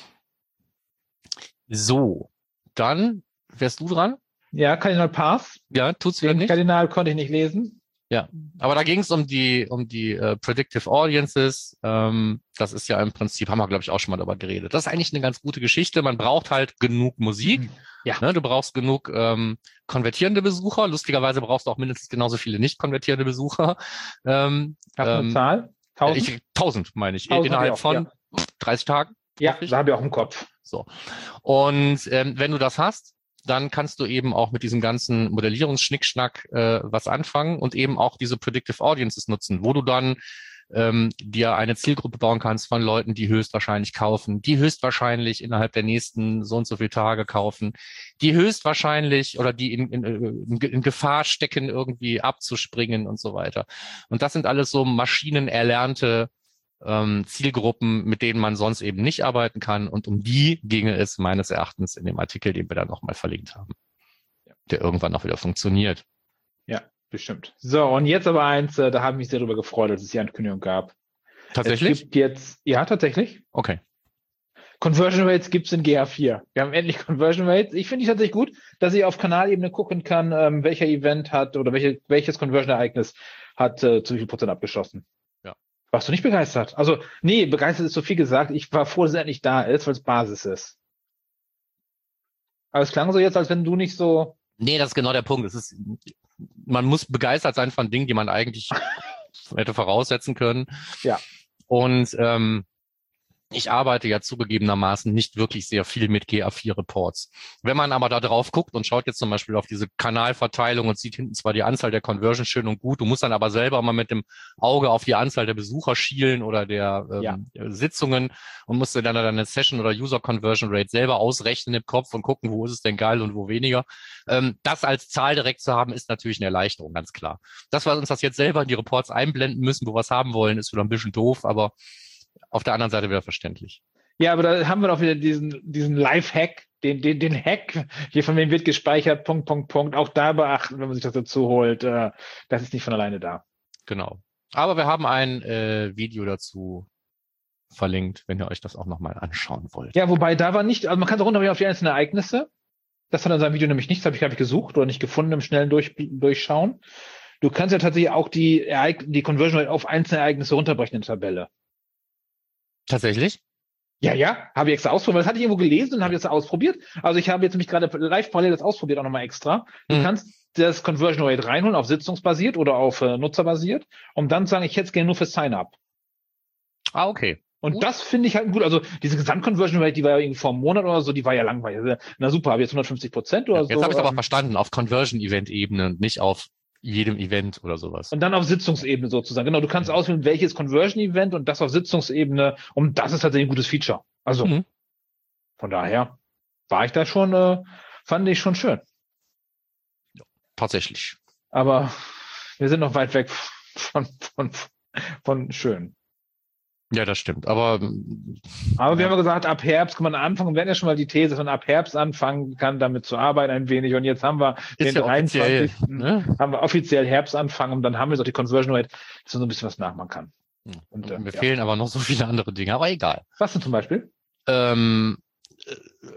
Hm. So, dann wärst du dran? Ja, Cardinal Pass. Ja, tut's wieder nicht. Cardinal konnte ich nicht lesen. Ja, aber da ging es um die um die äh, Predictive Audiences. Ähm, das ist ja im Prinzip, haben wir, glaube ich, auch schon mal darüber geredet. Das ist eigentlich eine ganz gute Geschichte. Man braucht halt genug Musik. Mhm. Ja. Ne, du brauchst genug ähm, konvertierende Besucher. Lustigerweise brauchst du auch mindestens genauso viele nicht konvertierende Besucher. Ähm, Hast du eine ähm, Zahl? Tausend? Ich, tausend meine ich. Tausend innerhalb auch, von ja. dreißig Tagen. Ja, da habe ich auch im Kopf. So. Und ähm, wenn du das hast, dann kannst du eben auch mit diesem ganzen Modellierungsschnickschnack äh, was anfangen und eben auch diese Predictive Audiences nutzen, wo du dann ähm, dir eine Zielgruppe bauen kannst von Leuten, die höchstwahrscheinlich kaufen, die höchstwahrscheinlich innerhalb der nächsten so und so viele Tage kaufen, die höchstwahrscheinlich oder die in, in, in, in Gefahr stecken, irgendwie abzuspringen und so weiter. Und das sind alles so maschinenerlernte Ähm, Zielgruppen, mit denen man sonst eben nicht arbeiten kann. Und um die ginge es meines Erachtens in dem Artikel, den wir dann nochmal verlinkt haben, ja, der irgendwann auch wieder funktioniert. Ja, bestimmt. So, und jetzt aber eins, äh, da habe ich mich sehr darüber gefreut, dass es die Ankündigung gab. Tatsächlich? Es gibt jetzt, ja, tatsächlich. Okay. Conversion Rates gibt's in G A vier. Wir haben endlich Conversion Rates. Ich finde es tatsächlich gut, dass ich auf Kanalebene gucken kann, ähm, welcher Event hat oder welche, welches Conversion-Ereignis hat äh, zu wie viel Prozent abgeschossen. Warst du nicht begeistert? Also, nee, begeistert ist so viel gesagt. Ich war froh, dass er endlich da ist, weil es Basis ist. Aber es klang so jetzt, als wenn du nicht so... Nee, das ist genau der Punkt. Es ist, man muss begeistert sein von Dingen, die man eigentlich hätte voraussetzen können. Ja. Und ähm, Ich arbeite ja zugegebenermaßen nicht wirklich sehr viel mit G A vier Reports. Wenn man aber da drauf guckt und schaut jetzt zum Beispiel auf diese Kanalverteilung und sieht hinten zwar die Anzahl der Conversions schön und gut, du musst dann aber selber mal mit dem Auge auf die Anzahl der Besucher schielen oder der ähm, ja. Sitzungen und musst dir dann deine Session oder User Conversion Rate selber ausrechnen im Kopf und gucken, wo ist es denn geil und wo weniger. Ähm, das als Zahl direkt zu haben, ist natürlich eine Erleichterung, ganz klar. Das, was uns das jetzt selber in die Reports einblenden müssen, wo wir was haben wollen, ist wieder ein bisschen doof, aber auf der anderen Seite wieder verständlich. Ja, aber da haben wir doch wieder diesen, diesen Live-Hack, den, den, den Hack, hier von wem wird gespeichert, Punkt, Punkt, Punkt. Auch da beachten, wenn man sich das dazu holt, äh, das ist nicht von alleine da. Genau. Aber wir haben ein äh, Video dazu verlinkt, wenn ihr euch das auch nochmal anschauen wollt. Ja, wobei da war nicht, also man kann so runterbringen auf die einzelnen Ereignisse. Das hat in seinem Video nämlich nichts, habe ich, glaube ich, gesucht oder nicht gefunden im schnellen Durch, Durchschauen. Du kannst ja tatsächlich auch die, Ereign- die Conversion Rate auf einzelne Ereignisse runterbrechen in der Tabelle. Tatsächlich? Ja, ja, habe ich extra ausprobiert, weil das hatte ich irgendwo gelesen und habe jetzt ausprobiert. Also ich habe jetzt nämlich gerade live parallel das ausprobiert, auch nochmal extra. Du mhm. kannst das Conversion Rate reinholen auf sitzungsbasiert oder auf äh, nutzerbasiert, um dann zu sagen, ich hätte es gerne nur für Sign-up. Ah, okay. Und gut. Das finde ich halt gut. Also diese Gesamtconversion Rate, die war ja irgendwie vor einem Monat oder so, die war ja langweilig. Na super, habe ich jetzt hundertfünfzig Prozent oder ja, so. Jetzt habe ich es ähm, aber verstanden, auf Conversion-Event-Ebene und nicht auf jedem Event oder sowas. Und dann auf Sitzungsebene sozusagen. Genau, du kannst auswählen, welches Conversion-Event und das auf Sitzungsebene. Und das ist tatsächlich ein gutes Feature. Also mhm. von daher war ich da schon, äh, fand ich schon schön. Ja, tatsächlich. Aber wir sind noch weit weg von, von, von schön. Ja, das stimmt. Aber, Aber wir ja. haben ja gesagt, ab Herbst kann man anfangen. Wir hatten ja schon mal die These, dass man ab Herbst anfangen kann, damit zu arbeiten ein wenig. Und jetzt haben wir Ist den ja dreiundzwanzigsten Ne? haben wir offiziell Herbst anfangen und dann haben wir so die Conversion Rate, dass man so ein bisschen was nachmachen kann. Und, und mir ja. fehlen aber noch so viele andere Dinge, aber egal. Was denn zum Beispiel? Ähm, äh,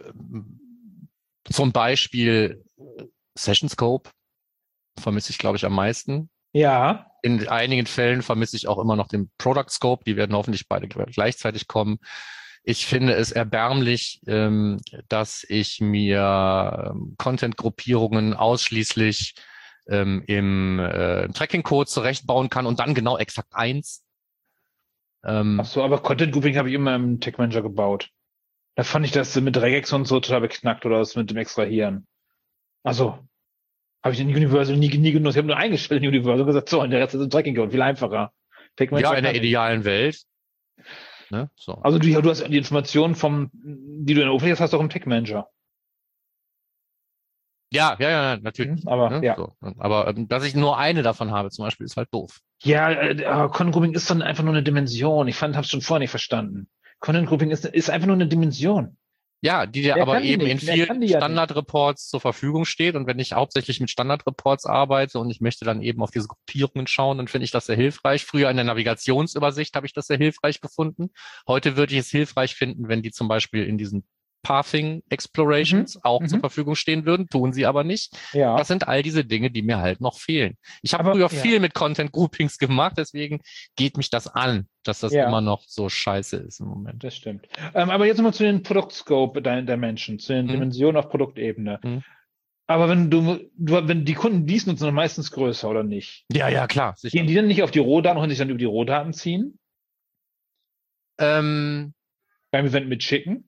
zum Beispiel Session Scope vermisse ich, glaube ich, am meisten. Ja. In einigen Fällen vermisse ich auch immer noch den Product Scope. Die werden hoffentlich beide gleichzeitig kommen. Ich finde es erbärmlich, ähm, dass ich mir ähm, Content-Gruppierungen ausschließlich ähm, im äh, Tracking-Code zurechtbauen kann und dann genau exakt eins. Ähm, Ach so, aber Content-Grouping habe ich immer im Tech Manager gebaut. Da fand ich das mit Regex und so total beknackt oder das mit dem Extrahieren. Also habe ich in Universal nie, nie genutzt. Ich habe nur eingestellt in Universal und gesagt, so, und der Rest ist im Tracking-Code, viel einfacher. Ja, in der idealen Welt. Ne? So. Also du, du hast die Informationen vom, die du in der Oberfläche hast, hast du auch im Tech Manager. Ja, ja, ja, natürlich. Mhm, aber ne? ja. So. Aber ähm, dass ich nur eine davon habe, zum Beispiel, ist halt doof. Ja, äh, Content Grouping ist dann einfach nur eine Dimension. Ich fand, hab's schon vorher nicht verstanden. Content Grouping ist, ist einfach nur eine Dimension. Ja, die dir Wer aber die eben nicht? in vielen ja Standard-Reports zur Verfügung steht. Und wenn ich hauptsächlich mit Standard-Reports arbeite und ich möchte dann eben auf diese Gruppierungen schauen, dann finde ich das sehr hilfreich. Früher in der Navigationsübersicht habe ich das sehr hilfreich gefunden. Heute würde ich es hilfreich finden, wenn die zum Beispiel in diesen Pathing Explorations mhm. auch mhm. zur Verfügung stehen würden, tun sie aber nicht. Ja. Das sind all diese Dinge, die mir halt noch fehlen. Ich habe Aber, früher ja. viel mit Content Groupings gemacht, deswegen geht mich das an, dass das ja. immer noch so scheiße ist im Moment. Das stimmt. Ähm, aber jetzt nochmal zu den Product-Scope der, der Menschen, zu den mhm. Dimensionen auf Produktebene. Mhm. Aber wenn du, du, wenn die Kunden dies nutzen, dann meistens größer, oder nicht? Ja, ja, klar. Sicher. Gehen die dann nicht auf die Rohdaten und sich dann über die Rohdaten ziehen? Ähm, Beim Event mit schicken?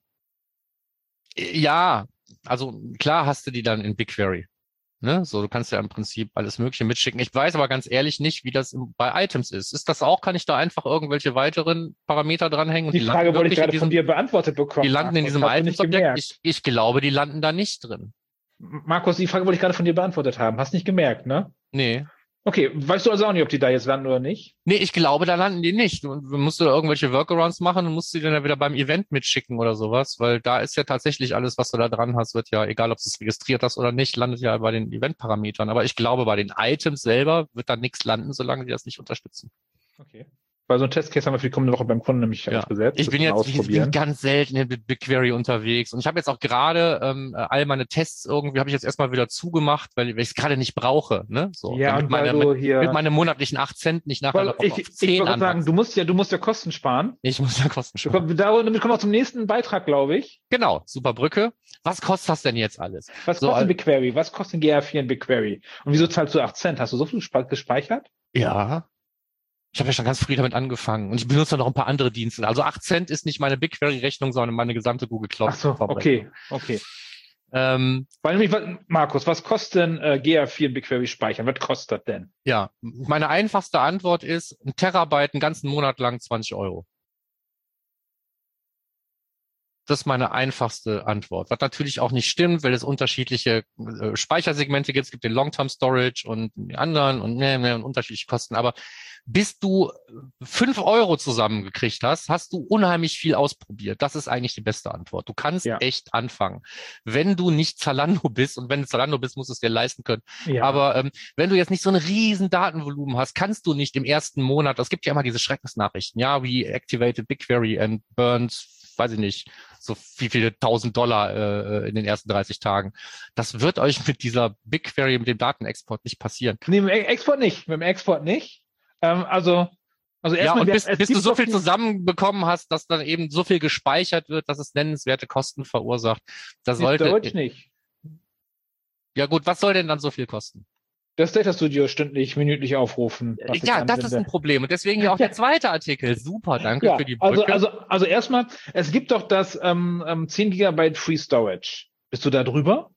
Ja, also klar hast du die dann in BigQuery. Ne? So, du kannst ja im Prinzip alles Mögliche mitschicken. Ich weiß aber ganz ehrlich nicht, wie das bei Items ist. Ist das auch, kann ich da einfach irgendwelche weiteren Parameter dranhängen? Und die, die Frage wollte ich gerade diesem, von dir beantwortet bekommen. Die landen in diesem Items-Objekt? Ich, ich glaube, die landen da nicht drin. Markus, die Frage wollte ich gerade von dir beantwortet haben. Hast nicht gemerkt, ne? Nee. Okay, weißt du also auch nicht, ob die da jetzt landen oder nicht? Nee, ich glaube, da landen die nicht. Du, du musst da irgendwelche Workarounds machen und musst sie dann ja wieder beim Event mitschicken oder sowas, weil da ist ja tatsächlich alles, was du da dran hast, wird ja, egal ob du es registriert hast oder nicht, landet ja bei den Event-Parametern. Aber ich glaube, bei den Items selber wird da nichts landen, solange die das nicht unterstützen. Okay. Weil so ein Testcase haben wir für die kommende Woche beim Kunden nämlich ja. gesetzt. Ich bin jetzt ich bin ganz selten mit BigQuery unterwegs und ich habe jetzt auch gerade ähm, all meine Tests irgendwie habe ich jetzt erstmal wieder zugemacht, weil ich es gerade nicht brauche, ne? So, ja, damit und meine, du hier mit meine monatlichen acht Cent nicht nachher auf, ich, auf zehn Ich würde sagen, du musst ja, du musst ja Kosten sparen. Ich muss ja Kosten sparen. Damit kommen wir zum nächsten Beitrag, glaube ich. Genau, super Brücke. Was kostet das denn jetzt alles? Was so, kostet BigQuery? Was kostet G A vier in BigQuery? Und wieso zahlst du acht Cent? Hast du so viel gespeichert? Ja. Ich habe ja schon ganz früh damit angefangen und ich benutze noch ein paar andere Dienste. Also acht Cent ist nicht meine BigQuery-Rechnung, sondern meine gesamte Google Cloud. Ach so, okay, okay. Ähm, Weil nämlich, Markus, was kostet denn äh, G A vier in BigQuery speichern? Was kostet das denn? ja, meine einfachste Antwort ist, ein Terabyte einen ganzen Monat lang zwanzig Euro. Das ist meine einfachste Antwort. Was natürlich auch nicht stimmt, weil es unterschiedliche äh, Speichersegmente gibt. Es gibt den Long-Term Storage und die anderen und, ne, ne, und unterschiedliche Kosten. Aber bis du fünf Euro zusammengekriegt hast, hast du unheimlich viel ausprobiert. Das ist eigentlich die beste Antwort. Du kannst Ja. echt anfangen. Wenn du nicht Zalando bist, und wenn du Zalando bist, musst du es dir leisten können. Ja. Aber ähm, wenn du jetzt nicht so ein riesen Datenvolumen hast, kannst du nicht im ersten Monat, es gibt ja immer diese Schreckensnachrichten, ja, wie activated BigQuery and burns, weiß ich nicht, so wie viele tausend Dollar äh, in den ersten dreißig Tagen. Das wird euch mit dieser BigQuery, mit dem Datenexport nicht passieren. Nee, mit dem Export nicht. Mit dem Export nicht. Ähm, also, also Ja, erstmal, und wir- bis, es bis du gibt so doch viel die- zusammenbekommen hast, dass dann eben so viel gespeichert wird, dass es nennenswerte Kosten verursacht. Das Nicht sollte, Deutsch nicht. ja gut, was soll denn dann so viel kosten? Das Data Studio stündlich, minütlich aufrufen. was ich Ja, das ist anwende. ein Problem. Und deswegen ja auch der zweite Artikel. Super, danke Ja, für die also, Brücke. also, also erstmal, es gibt doch das ähm, ähm, zehn Gigabyte Free Storage. Bist du da drüber?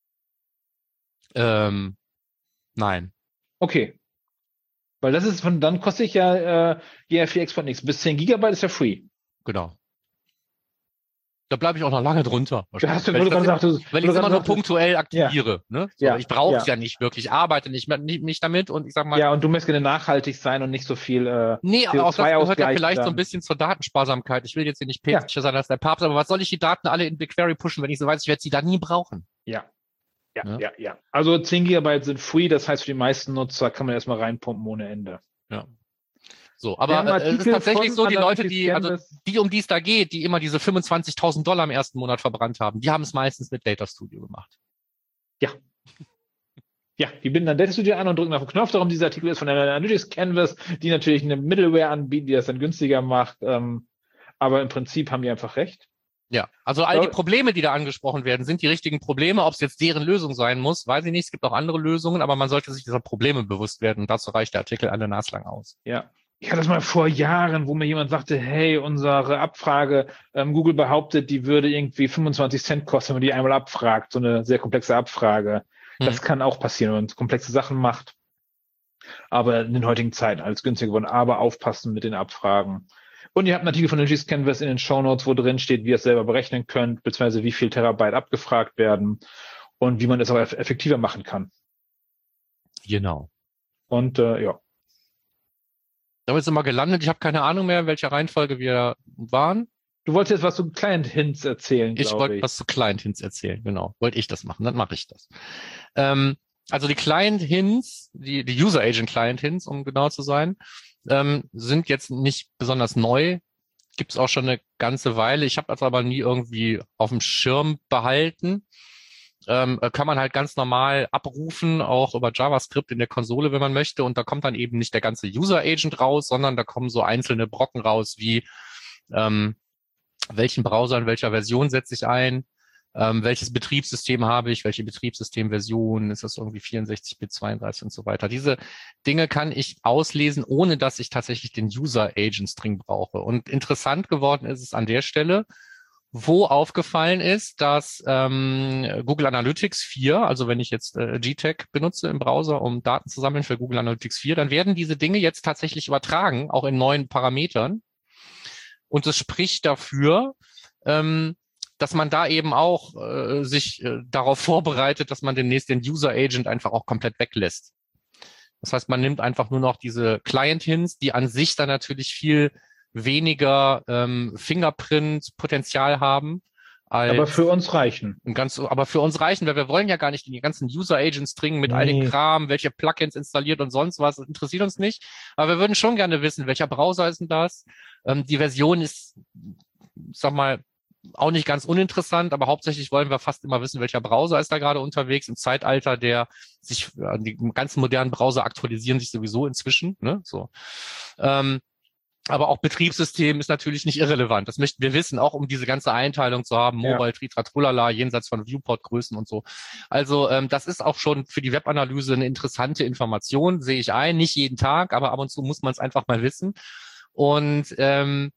ähm, nein. Okay. Weil das ist von, dann kostet ich ja äh, G A vier Export nichts. Bis zehn Gigabyte ist ja free. Genau. Da bleibe ich auch noch lange drunter. Da hast du, Weil weil ich du das gerade sagtest, Weil ich es immer nur punktuell aktiviere. Ne? So, Ja, ich brauche es ja. ja nicht wirklich. Ich arbeite nicht, mehr- nicht, nicht damit und ich sag mal, ja, und du möchtest gerne nachhaltig sein und nicht so viel. Äh, nee, C O auch das gehört ja zwei-Ausgleich vielleicht so ein dann. bisschen zur Datensparsamkeit. Ich will jetzt hier nicht päpstlicher sein als der Papst, aber was soll ich die Daten alle in BigQuery pushen, wenn ich so weiß, ich werde sie da nie brauchen? Ja. Ja, Ja. ja, ja. Also zehn Gigabyte sind free, das heißt für die meisten Nutzer kann man erstmal reinpumpen ohne Ende. Ja. So, Wir aber haben äh, es ist Artikel tatsächlich von so, die Leute, Analytics die, also Canvas. die, um die es da geht, die immer diese fünfundzwanzigtausend Dollar im ersten Monat verbrannt haben, die haben es meistens mit Data Studio gemacht. Ja, die binden dann Data Studio an und drücken auf den Knopf. Darum dieser Artikel ist von der Analytics Canvas, die natürlich eine Middleware anbieten, die das dann günstiger macht. Ähm, aber im Prinzip haben die einfach recht. Ja, also all die Ja. Probleme, die da angesprochen werden, sind die richtigen Probleme. Ob es jetzt deren Lösung sein muss, weiß ich nicht. Es gibt auch andere Lösungen, aber man sollte sich dieser Probleme bewusst werden. Und dazu reicht der Artikel eine naslang aus. Ja. Ich hatte das mal vor Jahren, wo mir jemand sagte, hey, unsere Abfrage, ähm, Google behauptet, die würde irgendwie fünfundzwanzig Cent kosten, wenn man die einmal abfragt. So eine sehr komplexe Abfrage. Das Hm. kann auch passieren, wenn man komplexe Sachen macht. Aber in den heutigen Zeiten alles günstiger geworden. Aber aufpassen mit den Abfragen. Und ihr habt einen Artikel von Analytics Canvas in den Shownotes, wo drin steht, wie ihr es selber berechnen könnt, beziehungsweise wie viel Terabyte abgefragt werden und wie man es aber eff- effektiver machen kann. Genau. Und äh, ja. Damit sind wir gelandet. Ich habe keine Ahnung mehr, in welcher Reihenfolge wir waren. Du wolltest jetzt was zu Client Hints erzählen, Ich glaube wollte ich. was zu Client Hints erzählen, genau. Wollte ich das machen, dann mache ich das. Ähm, also die Client Hints, die, die User Agent Client Hints, um genau zu sein, ähm, sind jetzt nicht besonders neu. Gibt es auch schon eine ganze Weile. Ich habe das aber nie irgendwie auf dem Schirm behalten. Ähm, kann man halt ganz normal abrufen, auch über JavaScript in der Konsole, wenn man möchte. Und da kommt dann eben nicht der ganze User Agent raus, sondern da kommen so einzelne Brocken raus, wie ähm, welchen Browser in welcher Version setze ich ein, ähm, welches Betriebssystem habe ich, welche Betriebssystemversion, ist das irgendwie vierundsechzig Bit, zweiunddreißig und so weiter. Diese Dinge kann ich auslesen, ohne dass ich tatsächlich den User Agent String brauche. Und interessant geworden ist es an der Stelle, wo aufgefallen ist, dass ähm, Google Analytics vier, also wenn ich jetzt äh, G T A C benutze im Browser, um Daten zu sammeln für Google Analytics vier, dann werden diese Dinge jetzt tatsächlich übertragen, auch in neuen Parametern. Und es spricht dafür, ähm, dass man da eben auch äh, sich äh, darauf vorbereitet, dass man demnächst den User Agent einfach auch komplett weglässt. Das heißt, man nimmt einfach nur noch diese Client-Hints, die an sich dann natürlich viel weniger ähm, Fingerprint-Potenzial haben. Als Aber für uns reichen. ein ganz, aber für uns reichen, weil wir wollen ja gar nicht die ganzen User-Agent-String mit all dem Nee. Kram, welche Plugins installiert und sonst was, das interessiert uns nicht. Aber wir würden schon gerne wissen, welcher Browser ist denn das? Ähm, die Version ist, sag mal, auch nicht ganz uninteressant, aber hauptsächlich wollen wir fast immer wissen, welcher Browser ist da gerade unterwegs im Zeitalter, der sich, äh, die ganzen modernen Browser aktualisieren sich sowieso inzwischen, ne, so. Ähm, Aber auch Betriebssystem ist natürlich nicht irrelevant. Das möchten wir wissen, auch um diese ganze Einteilung zu haben, Mobile, ja. Tritratrulala, jenseits von Viewport-Größen und so. Also ähm, das ist auch schon für die Webanalyse eine interessante Information, sehe ich ein. Nicht jeden Tag, aber ab und zu muss man es einfach mal wissen. Und ähm,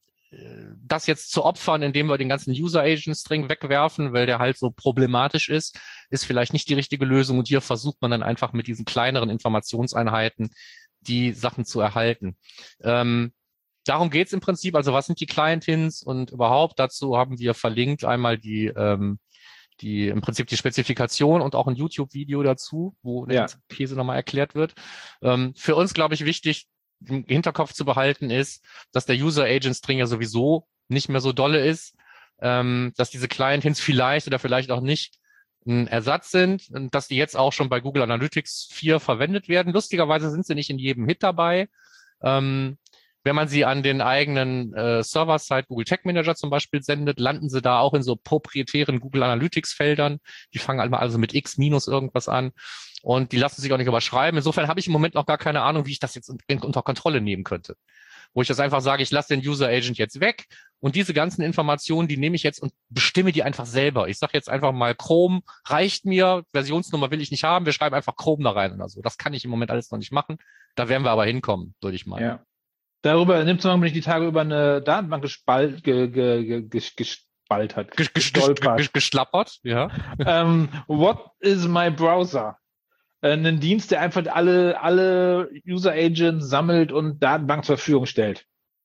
das jetzt zu opfern, indem wir den ganzen User-Agent-String wegwerfen, weil der halt so problematisch ist, ist vielleicht nicht die richtige Lösung. Und hier versucht man dann einfach mit diesen kleineren Informationseinheiten die Sachen zu erhalten. Ähm, Darum geht's im Prinzip. Also was sind die Client-Hints und überhaupt dazu haben wir verlinkt einmal die, ähm, die im Prinzip die Spezifikation und auch ein YouTube-Video dazu, wo der ja. Käse nochmal erklärt wird. Ähm, für uns, glaube ich, wichtig im Hinterkopf zu behalten ist, dass der User-Agent-String ja sowieso nicht mehr so dolle ist, ähm, dass diese Client-Hints vielleicht oder vielleicht auch nicht ein Ersatz sind und dass die jetzt auch schon bei Google Analytics vier verwendet werden. Lustigerweise sind sie nicht in jedem Hit dabei. Ähm, Wenn man sie an den eigenen äh, Server-Side Google Tag Manager zum Beispiel sendet, landen sie da auch in so proprietären Google Analytics-Feldern. Die fangen alle also mit X minus irgendwas an und die lassen sich auch nicht überschreiben. Insofern habe ich im Moment noch gar keine Ahnung, wie ich das jetzt unter Kontrolle nehmen könnte. Wo ich das einfach sage, ich lasse den User-Agent jetzt weg und diese ganzen Informationen, die nehme ich jetzt und bestimme die einfach selber. Ich sage jetzt einfach mal, Chrome reicht mir, Versionsnummer will ich nicht haben, wir schreiben einfach Chrome da rein oder so. Das kann ich im Moment alles noch nicht machen. Da werden wir aber hinkommen, würde ich mal. Ja. Darüber nimmt zum Beispiel die Tage über eine Datenbank gespalt, ge, ge, ge, gespaltert, ges, ges, geschlappert, ja. um, what is my browser? Einen Dienst, der einfach alle, alle User-Agents sammelt und Datenbank zur Verfügung stellt.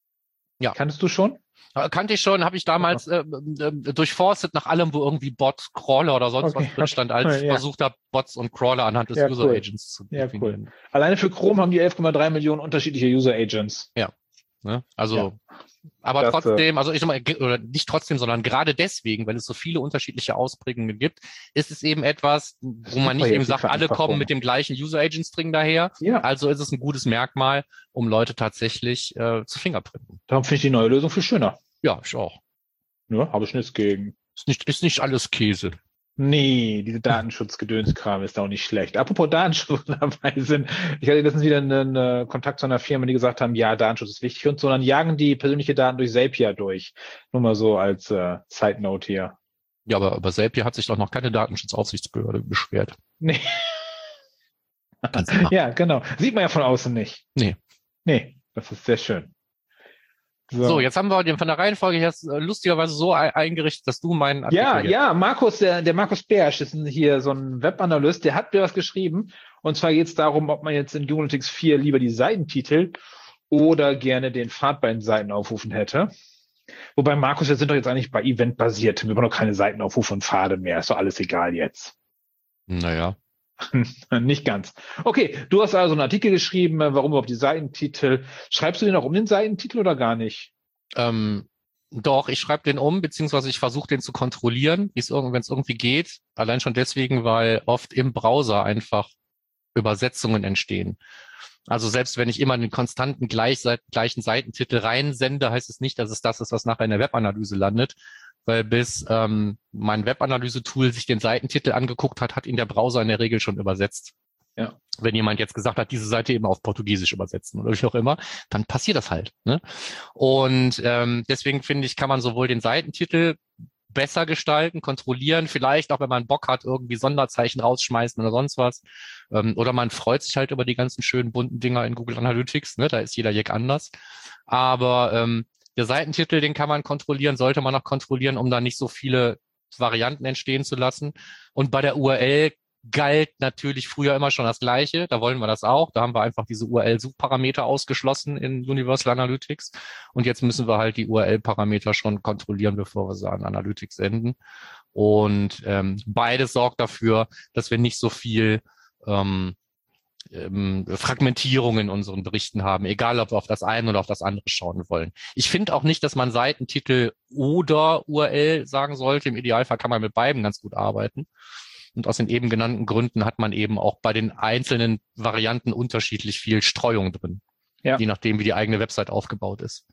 Ja. Kanntest du schon? Kannte ich schon, habe ich damals äh, äh, durchforstet nach allem, wo irgendwie Bot, Crawler oder sonst okay. was drin stand, als ich ja. versucht habe, Bots und Crawler anhand des ja, User-Agents cool. zu definieren. Ja, cool. Alleine für Chrome haben die elf Komma drei Millionen unterschiedliche User-Agents. Ja, ne? also ja. aber das, trotzdem, also ich sag mal, oder nicht trotzdem, sondern gerade deswegen, weil es so viele unterschiedliche Ausprägungen gibt, ist es eben etwas, wo man nicht eben sagt, alle kommen mit dem gleichen User-Agent-String daher. Ja. Also ist es ein gutes Merkmal, um Leute tatsächlich äh, zu fingerprinten. Darum finde ich die neue Lösung viel schöner. Ja, ich auch. Ja, habe ich nichts gegen. Ist nicht, ist nicht alles Käse. Nee, diese Datenschutzgedönskram ist auch nicht schlecht. Apropos Datenschutz dabei sind, ich hatte letztens wieder einen, einen Kontakt zu einer Firma, die gesagt haben, ja, Datenschutz ist wichtig und so, dann jagen die persönliche Daten durch Zapier durch. Nur mal so als äh, Side Note hier. Ja, aber über Zapier hat sich doch noch keine Datenschutzaufsichtsbehörde beschwert. Nee. Ja, genau. Sieht man ja von außen nicht. Nee. Nee, das ist sehr schön. So. so, jetzt haben wir den von der Reihenfolge jetzt lustigerweise so eingerichtet, dass du meinen Artikel Ja, jetzt. ja, Markus, der, der Markus Bersch ist hier so ein Webanalyst, der hat mir was geschrieben. Und zwar geht es darum, ob man jetzt in Google Analytics vier lieber die Seitentitel oder gerne den Pfad bei den Seiten aufrufen hätte. Wobei, Markus, wir sind doch jetzt eigentlich bei Event basiert. Wir brauchen doch keine Seitenaufrufe und Pfade mehr. Ist doch alles egal jetzt. Naja. Nicht ganz. Okay, du hast also einen Artikel geschrieben, warum überhaupt die Seitentitel. Schreibst du den auch um den Seitentitel oder gar nicht? Ähm, doch, ich schreibe den um, beziehungsweise ich versuche den zu kontrollieren, wenn es irgendwie geht. Allein schon deswegen, weil oft im Browser einfach Übersetzungen entstehen. Also selbst wenn ich immer den konstanten gleichen Seitentitel reinsende, heißt es nicht, dass es das ist, was nachher in der Webanalyse landet. Weil bis ähm, mein Webanalyse-Tool sich den Seitentitel angeguckt hat, hat ihn der Browser in der Regel schon übersetzt. Ja. Wenn jemand jetzt gesagt hat, diese Seite eben auf Portugiesisch übersetzen oder wie auch immer, dann passiert das halt. Ne? Und ähm, deswegen finde ich, kann man sowohl den Seitentitel besser gestalten, kontrollieren, vielleicht auch, wenn man Bock hat, irgendwie Sonderzeichen rausschmeißen oder sonst was. Ähm, oder man freut sich halt über die ganzen schönen bunten Dinger in Google Analytics. Ne? Da ist jeder Jack anders. Aber ähm, der Seitentitel, den kann man kontrollieren, sollte man auch kontrollieren, um da nicht so viele Varianten entstehen zu lassen. Und bei der U R L galt natürlich früher immer schon das Gleiche. Da wollen wir das auch. Da haben wir einfach diese U R L-Suchparameter ausgeschlossen in Universal Analytics. Und jetzt müssen wir halt die U R L-Parameter schon kontrollieren, bevor wir sie an Analytics senden. Und ähm, beides sorgt dafür, dass wir nicht so viel ähm, ähm, Fragmentierung in unseren Berichten haben, egal ob wir auf das eine oder auf das andere schauen wollen. Ich finde auch nicht, dass man Seitentitel oder U R L sagen sollte. Im Idealfall kann man mit beiden ganz gut arbeiten. Und aus den eben genannten Gründen hat man eben auch bei den einzelnen Varianten unterschiedlich viel Streuung drin. Ja. Je nachdem, wie die eigene Website aufgebaut ist.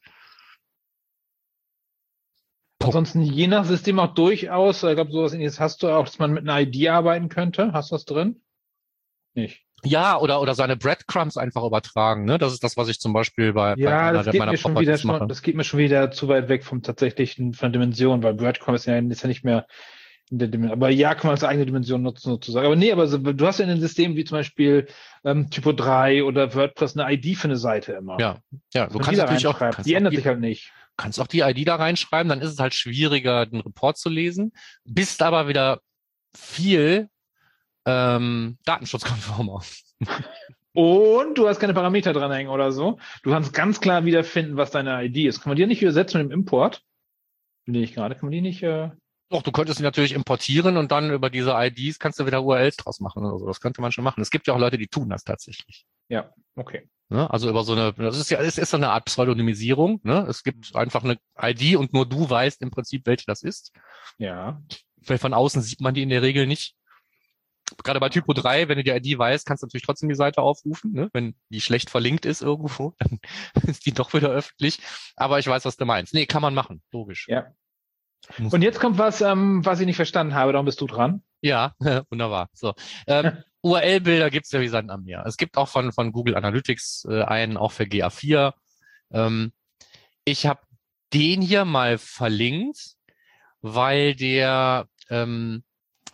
Ansonsten je nach System auch durchaus, ich glaube, sowas ähnliches hast du auch, dass man mit einer I D arbeiten könnte. Hast du das drin? Nicht. Ja, oder oder seine Breadcrumbs einfach übertragen. Ne? Das ist das, was ich zum Beispiel bei, bei Ja, einer das geht meiner mir schon wieder Properties mache. schon, das geht mir schon wieder zu weit weg vom tatsächlichen, von der Dimension, weil Breadcrumbs ist ja, ist ja nicht mehr in der Dimension. Aber ja, kann man als eigene Dimension nutzen sozusagen. Aber nee, aber so, du hast ja in den Systemen wie zum Beispiel ähm, Typo drei oder WordPress eine I D für eine Seite immer. Ja, ja, du Wenn kannst die da natürlich auch, reinschreibt, kannst die auch ändert die, sich halt nicht. kannst auch die I D da reinschreiben, dann ist es halt schwieriger, den Report zu lesen, bist aber wieder viel ähm, datenschutzkonformer. Und du hast keine Parameter dranhängen oder so. Du kannst ganz klar wiederfinden, was deine I D ist. Kann man die nicht übersetzen mit dem Import? Bin ich gerade, kann man die nicht... Äh Doch, du könntest sie natürlich importieren und dann über diese I Ds kannst du wieder U R Ls draus machen oder so. Das könnte man schon machen. Es gibt ja auch Leute, die tun das tatsächlich. Ja, okay. Ne? Also über so eine, das ist ja, es ist so eine Art Pseudonymisierung. Ne? Es gibt einfach eine I D und nur du weißt im Prinzip, welche das ist. Ja. Weil von außen sieht man die in der Regel nicht. Gerade bei Typo drei, wenn du die I D weißt, kannst du natürlich trotzdem die Seite aufrufen. Ne? Wenn die schlecht verlinkt ist irgendwo, dann ist die doch wieder öffentlich. Aber ich weiß, was du meinst. Nee, kann man machen. Logisch. Ja. Und jetzt kommt was, ähm, was ich nicht verstanden habe. Darum bist du dran. Ja, wunderbar. So, ähm, U R L-Bilder gibt's ja wie Sand am Meer. Es gibt auch von von Google Analytics äh, einen, auch für G A vier. Ähm, ich habe den hier mal verlinkt, weil der ähm,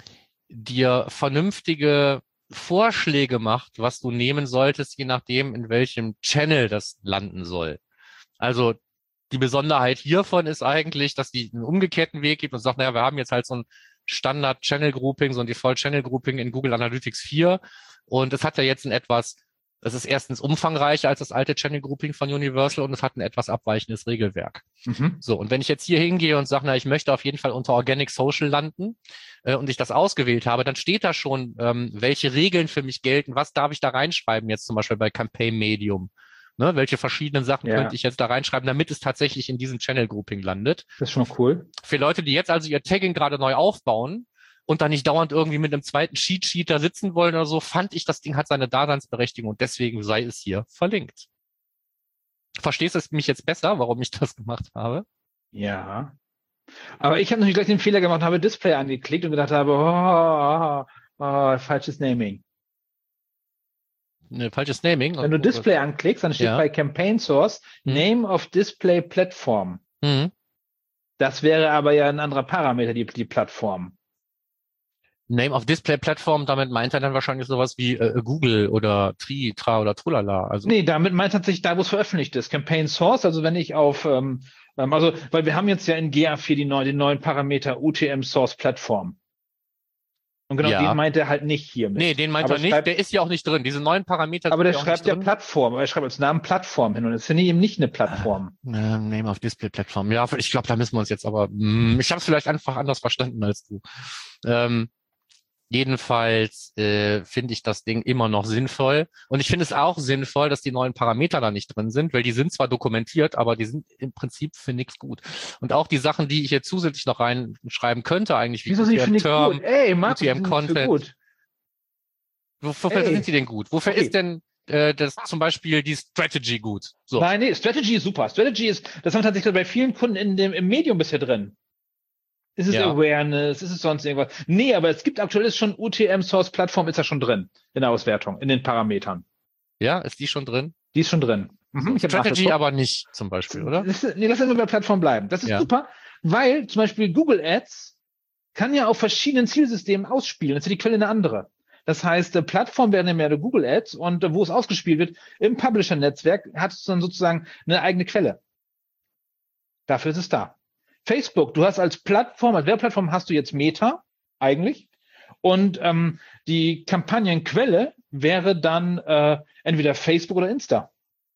dir vernünftige Vorschläge macht, was du nehmen solltest, je nachdem, in welchem Channel das landen soll. Also die Besonderheit hiervon ist eigentlich, dass die einen umgekehrten Weg gibt und sagt, naja, wir haben jetzt halt so ein Standard-Channel-Grouping, so ein Default-Channel-Grouping in Google Analytics vier und es hat ja jetzt ein etwas, es ist erstens umfangreicher als das alte Channel-Grouping von Universal und es hat ein etwas abweichendes Regelwerk. Mhm. So, und wenn ich jetzt hier hingehe und sage, na, ich möchte auf jeden Fall unter Organic Social landen äh, und ich das ausgewählt habe, dann steht da schon, ähm, welche Regeln für mich gelten, was darf ich da reinschreiben, jetzt zum Beispiel bei Campaign Medium. Ne, welche verschiedenen Sachen ja. könnte ich jetzt da reinschreiben, damit es tatsächlich in diesem Channel-Grouping landet. Das ist schon cool. Für Leute, die jetzt also ihr Tagging gerade neu aufbauen und dann nicht dauernd irgendwie mit einem zweiten Cheat-Sheet da sitzen wollen oder so, fand ich, das Ding hat seine Daseinsberechtigung und deswegen sei es hier verlinkt. Verstehst du mich jetzt besser, warum ich das gemacht habe? Ja. Aber ich habe natürlich gleich den Fehler gemacht, habe Display angeklickt und gedacht habe, oh, oh, oh, falsches Naming. Ne, falsches Naming. Wenn du Display anklickst, dann steht ja. bei Campaign Source hm. Name of Display Platform. Hm. Das wäre aber ja ein anderer Parameter, die, die Plattform. Name of Display Platform, damit meint er dann wahrscheinlich sowas wie äh, Google oder Tri, Tra oder Trulala. Also. Nee, damit meint er tatsächlich da, wo es veröffentlicht ist. Campaign Source, also wenn ich auf, ähm, also, weil wir haben jetzt ja in G A vier die neuen, den neuen Parameter U T M Source Platform. Und genau ja. den meint er halt nicht hier mit. Nee, den meint aber er nicht. Schreibt, der ist ja auch nicht drin. Diese neuen Parameter aber der schreibt ja Plattform. Aber er schreibt als Namen Plattform hin. Und das finde ich eben nicht eine Plattform. Uh, Name of Display Plattform. Ja, ich glaube, da müssen wir uns jetzt aber, mh, ich habe es vielleicht einfach anders verstanden als du. Ähm, jedenfalls äh, finde ich das Ding immer noch sinnvoll. Und ich finde es auch sinnvoll, dass die neuen Parameter da nicht drin sind, weil die sind zwar dokumentiert, aber die sind im Prinzip für nichts gut. Und auch die Sachen, die ich jetzt zusätzlich noch reinschreiben könnte, eigentlich wie U T M-Term, U T M-Content. Wofür Ey. sind die denn gut? Wofür okay. ist denn äh, das zum Beispiel die Strategy gut? So. Nein, nee, Strategy ist super. Strategy ist, das haben tatsächlich bei vielen Kunden in dem, im Medium bisher drin. Ist es ja. Awareness? Ist es sonst irgendwas? Nee, aber es gibt aktuell ist schon U T M Source Plattform ist da schon drin in der Auswertung, in den Parametern. Ja, ist die schon drin? Die ist schon drin. Mhm, ich Strategy aber nicht zum Beispiel, oder? Das ist, nee, lass uns bei der Plattform bleiben. Das ist ja. super, weil zum Beispiel Google Ads kann ja auf verschiedenen Zielsystemen ausspielen. Jetzt ist die Quelle eine andere. Das heißt, äh, Plattform werden ja mehr der Google Ads und äh, wo es ausgespielt wird, im Publisher-Netzwerk hat es dann sozusagen eine eigene Quelle. Dafür ist es da. Facebook, du hast als Plattform, als Werbeplattform hast du jetzt Meta eigentlich und ähm, die Kampagnenquelle wäre dann äh, entweder Facebook oder Insta.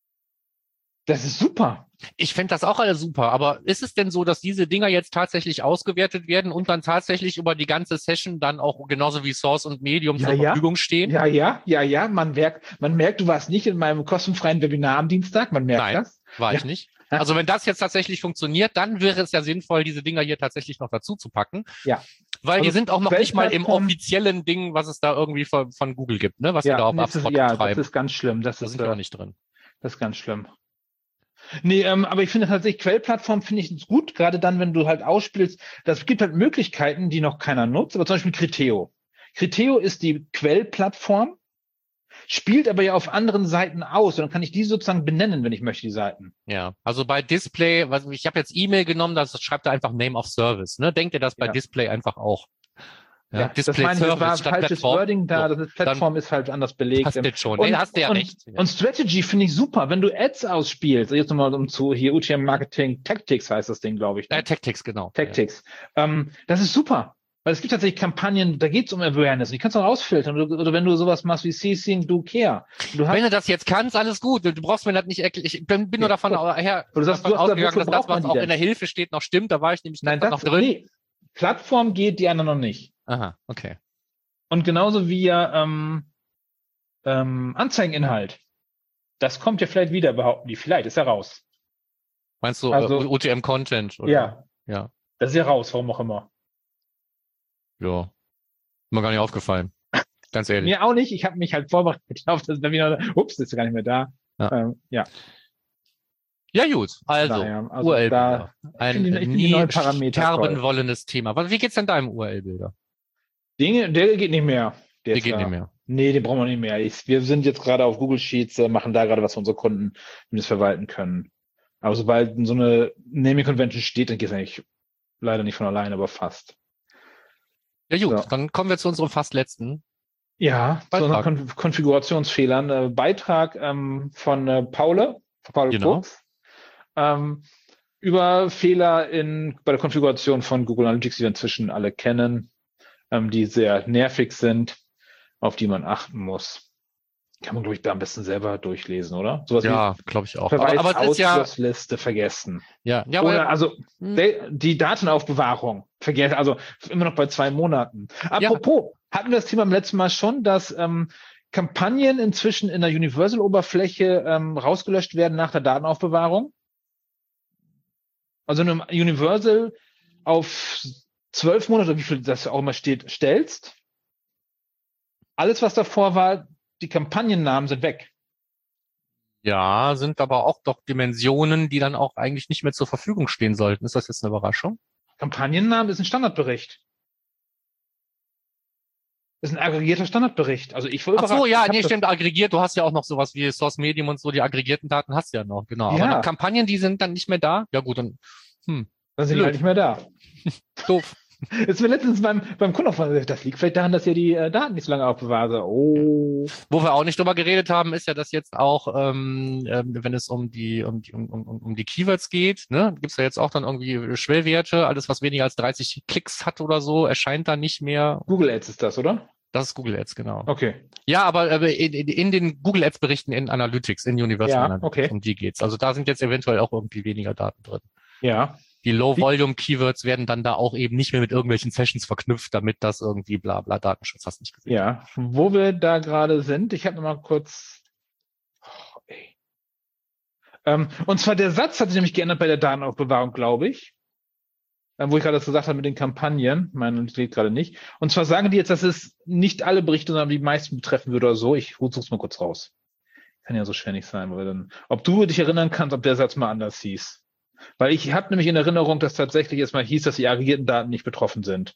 Das ist super. Ich fände das auch alles super, aber ist es denn so, dass diese Dinger jetzt tatsächlich ausgewertet werden und dann tatsächlich über die ganze Session dann auch genauso wie Source und Medium ja, zur ja. Verfügung stehen? Ja, ja, ja, ja, man merkt, man merkt, du warst nicht in meinem kostenfreien Webinar am Dienstag, man merkt Nein, das. war ja. ich nicht. Also wenn das jetzt tatsächlich funktioniert, dann wäre es ja sinnvoll, diese Dinger hier tatsächlich noch dazu zu packen. Ja. Weil also die sind auch noch nicht mal im offiziellen Ding, was es da irgendwie von, von Google gibt, ne? Was ja, die da auf Abspot ja, treiben. Das ist ganz schlimm. Das da ist, sind wir auch nicht drin. Das ist ganz schlimm. Nee, ähm, aber ich finde tatsächlich, Quellplattform finde ich gut, gerade dann, wenn du halt ausspielst. Das gibt halt Möglichkeiten, die noch keiner nutzt, aber zum Beispiel Criteo. Criteo ist die Quellplattform, spielt aber ja auf anderen Seiten aus. Und dann kann ich die sozusagen benennen, wenn ich möchte, die Seiten. Ja, also bei Display, was, ich habe jetzt E-Mail genommen, das schreibt er einfach Name of Service. Ne? Denkt ihr das bei Ja. Display einfach auch? Ja, Ja, das Display meine ich, das war Service statt falsches Plattform. Wording da, So, das ist Plattform ist halt anders belegt. Passt jetzt schon. Und, Nee, hast du ja und, recht. Ja. und Strategy finde ich super, wenn du Ads ausspielst. Jetzt nochmal um zu, hier U T M Marketing Tactics heißt das Ding, glaube ich. Äh, Tactics, genau. Tactics. Ähm, das ist super. Weil es gibt tatsächlich Kampagnen, da geht es um Awareness. Die kannst du auch rausfiltern. Oder, oder wenn du sowas machst wie CCing, do care. Du hast, Wenn du das jetzt kannst, alles gut. Du brauchst mir das nicht erklären. Ich bin, bin nur Nee, davon guck. her, Du sagst, davon du hast da- ausgegangen, wofür dass das, braucht man was die auch denn? in der Hilfe steht, noch stimmt. Da war ich nämlich nein, noch das drin. nee. Plattform geht, die anderen noch nicht. Aha, okay. Und genauso wie ja ähm, ähm, Anzeigeninhalt. Das kommt ja vielleicht wieder, behaupten die. Vielleicht ist ja raus. Meinst du Also- äh, U T M-Content? Ja. Ja. Das ist ja raus, warum auch immer. Ja. Mir gar nicht aufgefallen. Ganz ehrlich. Mir auch nicht. Ich habe mich halt vorbereitet auf das dann wieder. Ups, das ist gar nicht mehr da. Ja. Ähm, ja. Ja, gut. Also, Daher, also U R da, L-Bilder. Ein finde die- ich finde die nie neuen Parameter sterben toll. wollendes Thema. Was- Wie geht's denn deinem U R L-Bilder? Dinge, der geht nicht mehr. Der Der ist geht da. nicht mehr. Nee, den brauchen wir nicht mehr. Ich, wir sind jetzt gerade auf Google Sheets, äh, machen da gerade was für unsere Kunden, die das verwalten können. Aber sobald so eine Naming Convention steht, dann geht es eigentlich leider nicht von alleine, aber fast. Ja, gut. So. Dann kommen wir zu unserem fast letzten. Ja, zu Beitrag. unseren Kon Konfigurationsfehlern. Äh, Beitrag ähm, von äh, Paule, von Paul Genau. Fuchs, ähm, über Fehler in, bei der Konfiguration von Google Analytics, die wir inzwischen alle kennen, ähm, die sehr nervig sind, auf die man achten muss. Kann man, glaube ich, am besten selber durchlesen, oder? Sowas Ja, glaube ich wie auch. Verweis Aber, aber es ist ja, Ausschlussliste vergessen. ja, ja, Oder aber, also Hm. de- die Datenaufbewahrung vergessen, also immer noch bei zwei Monaten. Apropos, hatten wir das Thema beim letzten Mal schon, dass ähm, Kampagnen inzwischen in der Universal-Oberfläche ähm, rausgelöscht werden nach der Datenaufbewahrung? Also eine Universal auf zwölf Monate, wie viel das auch immer steht, stellst. Alles, was davor war, die Kampagnennamen sind weg. ja, sind aber auch doch Dimensionen, die dann auch eigentlich nicht mehr zur Verfügung stehen sollten. Ist das jetzt eine Überraschung? Kampagnennamen ist ein Standardbericht. Ist ein aggregierter Standardbericht. Also ich war Ach so, überrascht. ja, Ich hab nee, das- stimmt, aggregiert. Du hast ja auch noch sowas wie Source Medium und so, die aggregierten Daten hast du ja noch, genau. Ja. Aber Kampagnen, die sind dann nicht mehr da. Ja gut, dann, hm, Dann sind die Blöd. halt nicht mehr da. doof. Ist mir letztens beim, beim Kunden aufgefallen, das liegt vielleicht daran, dass ihr die äh, Daten nicht so lange aufbewahrt. So, oh. Wo wir auch nicht drüber geredet haben, ist ja, dass jetzt auch, ähm, ähm, wenn es um die um die um, um, um die Keywords geht, ne, gibt's ja jetzt auch dann irgendwie Schwellwerte. Alles, was weniger als dreißig Klicks hat oder so, erscheint dann nicht mehr. Google Ads ist das, oder? Das ist Google Ads, genau. Okay. Ja, aber äh, in, in, in den Google Ads Berichten in Analytics, in Universal Ja, Analytics, okay. um die geht's. Also da sind jetzt eventuell auch irgendwie weniger Daten drin. Ja. Die Low-Volume-Keywords werden dann da auch eben nicht mehr mit irgendwelchen Sessions verknüpft, damit das irgendwie bla bla Datenschutz hast du nicht gesehen. Ja. Wo wir da gerade sind, ich habe noch mal kurz. Oh, ey. Ähm, und zwar der Satz hat sich nämlich geändert bei der Datenaufbewahrung, glaube ich. Ähm, wo ich gerade das gesagt habe mit den Kampagnen. Mein geht gerade nicht. Und zwar sagen die jetzt, dass es nicht alle Berichte, sondern die meisten betreffen würde oder so. Ich such's mal kurz raus. Kann ja so schwer nicht sein, weil dann, ob du dich erinnern kannst, ob der Satz mal anders hieß. Weil ich habe nämlich in Erinnerung, dass tatsächlich erstmal hieß, dass die aggregierten Daten nicht betroffen sind.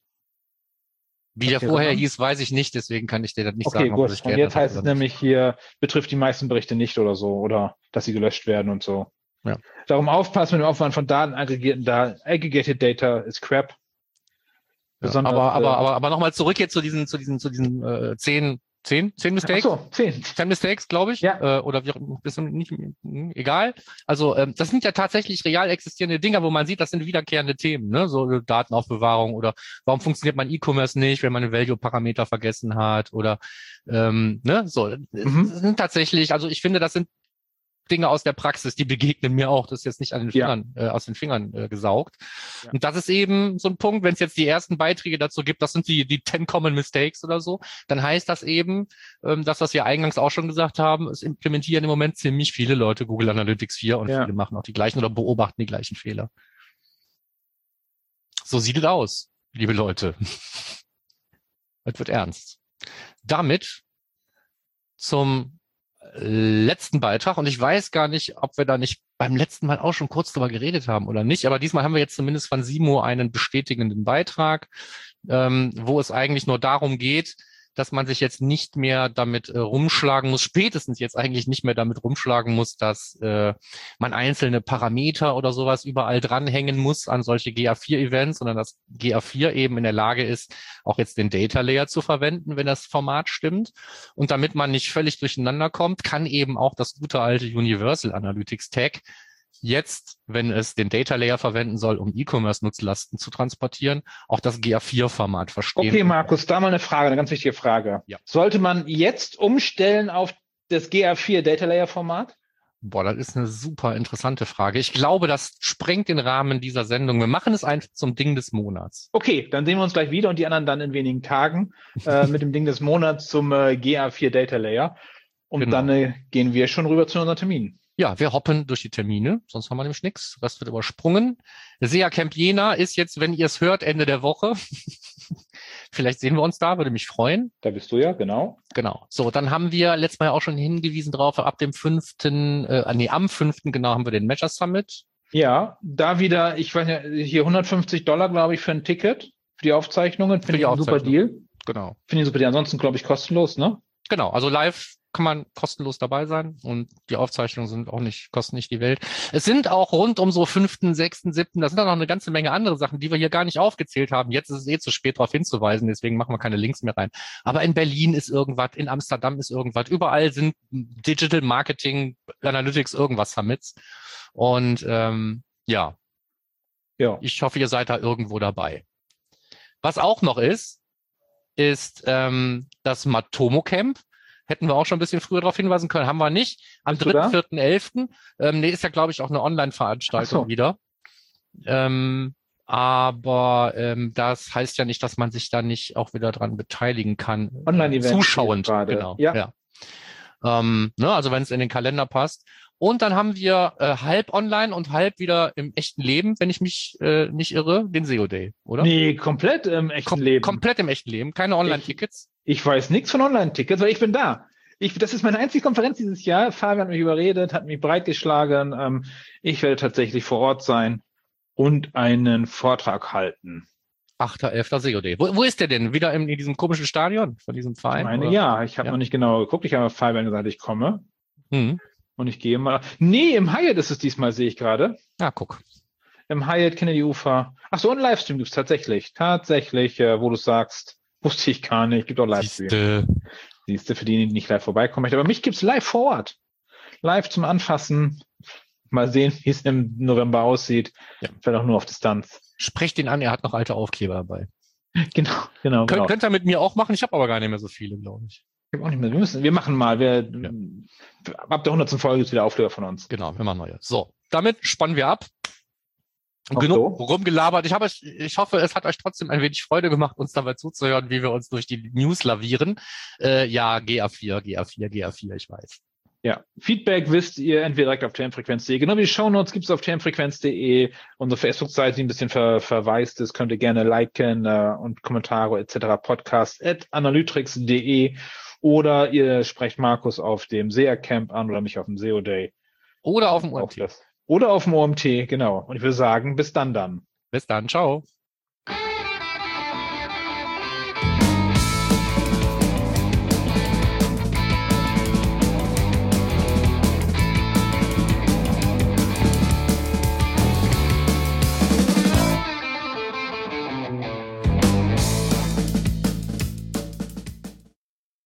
Wie der Okay, vorher dann- hieß, weiß ich nicht, deswegen kann ich dir das nicht Okay, sagen, ob gut. das sich Und geändert jetzt hat heißt es oder nicht. nämlich hier, betrifft die meisten Berichte nicht oder so, oder dass sie gelöscht werden und so. Ja. Darum aufpassen mit dem Aufwand von Daten, aggregierten Daten. Aggregated Data ist crap. Ja, Besonders, aber aber äh, aber aber nochmal zurück jetzt zu diesen zu diesen zu diesen äh, zehn zehn zehn Ach Mistakes. so, zehn. Ten Mistakes, glaube ich, Ja. äh, oder wie auch immer, ist nicht, mh, egal. Also ähm, das sind ja tatsächlich real existierende Dinger, wo man sieht, das sind wiederkehrende Themen, ne? So Datenaufbewahrung oder warum funktioniert mein E-Commerce nicht, wenn man einen Value-Parameter vergessen hat oder ähm, ne, so. Mhm. Das sind tatsächlich, also ich finde, das sind Dinge aus der Praxis, die begegnen mir auch. Das ist jetzt nicht an den Ja. Fingern, äh, aus den Fingern äh, gesaugt. Ja. Und das ist eben so ein Punkt, wenn es jetzt die ersten Beiträge dazu gibt, das sind die die ten Common Mistakes oder so, dann heißt das eben, ähm, das, was wir eingangs auch schon gesagt haben, es implementieren im Moment ziemlich viele Leute Google Analytics vier und Ja. viele machen auch die gleichen oder beobachten die gleichen Fehler. So sieht es aus, liebe Leute. Es wird ernst. Damit zum letzten Beitrag, und ich weiß gar nicht, ob wir da nicht beim letzten Mal auch schon kurz drüber geredet haben oder nicht, aber diesmal haben wir jetzt zumindest von Simo einen bestätigenden Beitrag, ähm, wo es eigentlich nur darum geht, dass man sich jetzt nicht mehr damit äh, rumschlagen muss, spätestens jetzt eigentlich nicht mehr damit rumschlagen muss, dass äh, man einzelne Parameter oder sowas überall dranhängen muss an solche G A vier Events, sondern dass G A vier eben in der Lage ist, auch jetzt den Data Layer zu verwenden, wenn das Format stimmt. Und damit man nicht völlig durcheinander kommt, kann eben auch das gute alte Universal Analytics Tag jetzt, wenn es den Data Layer verwenden soll, um E-Commerce-Nutzlasten zu transportieren, auch das G A vier Format verstehen. Okay, Markus, da mal eine Frage, eine ganz wichtige Frage. Ja. Sollte man jetzt umstellen auf das G A vier Data Layer Format? Boah, das ist eine super interessante Frage. Ich glaube, das sprengt den Rahmen dieser Sendung. Wir machen es einfach zum Ding des Monats. Okay, dann sehen wir uns gleich wieder und die anderen dann in wenigen Tagen äh, mit dem Ding des Monats zum äh, G A vier Data Layer. Und Genau. dann äh, gehen wir schon rüber zu unseren Terminen. Ja, wir hoppen durch die Termine, sonst haben wir nämlich nichts. Rest wird übersprungen. S E A Camp Jena ist jetzt, wenn ihr es hört, Ende der Woche. Vielleicht sehen wir uns da, würde mich freuen. Da bist du ja, genau. Genau. So, dann haben wir letztes Mal ja auch schon hingewiesen drauf, ab dem fünften, äh, nee, am fünften genau haben wir den Measure Summit. Ja, da wieder, ich weiß ja, hier hundertfünfzig Dollar, glaube ich, für ein Ticket, für die Aufzeichnungen. Finde ich ein super Deal. Genau. Finde ich ein super Deal. Ansonsten, glaube ich, kostenlos, ne? Genau, also live kann man kostenlos dabei sein und die Aufzeichnungen sind auch nicht, kosten nicht die Welt. Es sind auch rund um so fünften, sechsten, siebten, da sind dann noch eine ganze Menge andere Sachen, die wir hier gar nicht aufgezählt haben. Jetzt ist es eh zu spät darauf hinzuweisen, deswegen machen wir keine Links mehr rein. Aber in Berlin ist irgendwas, in Amsterdam ist irgendwas, überall sind Digital Marketing, Analytics, irgendwas Summits. Und ähm, ja, Ja. ich hoffe, ihr seid da irgendwo dabei. Was auch noch ist, ist ähm, das Matomo Camp. Hätten wir auch schon ein bisschen früher darauf hinweisen können, haben wir nicht. Am dritten, vierten, elften Ähm, nee, ist ja, glaube ich, auch eine Online-Veranstaltung so. wieder. Ähm, aber ähm, das heißt ja nicht, dass man sich da nicht auch wieder dran beteiligen kann. Online-Event. Zuschauend, genau. Ja. ja. Ähm, ne, also wenn es in den Kalender passt. Und dann haben wir äh, halb online und halb wieder im echten Leben, wenn ich mich äh, nicht irre, den S E O Day, oder? Nee, komplett im echten Kom Leben. Komplett im echten Leben, keine Online-Tickets. Ich, ich weiß nichts von Online-Tickets, weil ich bin da. Ich, das ist meine einzige Konferenz dieses Jahr. Fabian hat mich überredet, hat mich breitgeschlagen. Ähm, ich werde tatsächlich vor Ort sein und einen Vortrag halten. achter elfter S E O Day. Wo, wo ist der denn? Wieder in, in diesem komischen Stadion von diesem Verein? Ich meine, oder? ja, ich habe Ja. noch nicht genau geguckt. Ich habe Fabian gesagt, ich komme. Hm. Und ich gehe mal. Nee, im Hyatt ist es diesmal, sehe ich gerade. Ja, guck. Im Hyatt Kennedy Ufer. Ach so, einen Livestream gibt's tatsächlich. Tatsächlich, äh, wo du sagst, wusste ich gar nicht. Gibt auch Livestream. Siehste. Siehste, für die, die nicht live vorbeikommen möchten. Aber mich gibt's live vor Ort. Live zum Anfassen. Mal sehen, wie es im November aussieht. Ja. Vielleicht auch nur auf Distanz. Sprecht ihn an, er hat noch alte Aufkleber dabei. Genau, genau, Könnt, genau. könnt ihr mit mir auch machen? Ich habe aber gar nicht mehr so viele, glaube ich. Ich hab auch nicht mehr. Wir müssen, wir machen mal. Wir, Ja. Ab der hundertsten Folge ist wieder Aufkleber von uns. Genau, wir machen neue. So, damit spannen wir ab. Ach Genug so. rumgelabert. Ich, habe, ich hoffe, es hat euch trotzdem ein wenig Freude gemacht, uns dabei zuzuhören, wie wir uns durch die News lavieren. Äh, ja, G A vier, G A vier, G A vier, ich weiß. Ja, Feedback wisst ihr entweder direkt auf t m frequenz punkt d e, genau wie die Shownotes gibt es auf t m frequenz punkt d e, unsere Facebook-Seite, die ein bisschen ver verwaist ist, könnt ihr gerne liken äh, und Kommentare et cetera podcast at analytrix punkt d e oder ihr sprecht Markus auf dem S E A Camp an oder mich auf dem S E O Day. Oder auf dem O M Auch T. das. Oder auf dem O M T, genau. Und ich würde sagen, bis dann dann. Bis dann, ciao.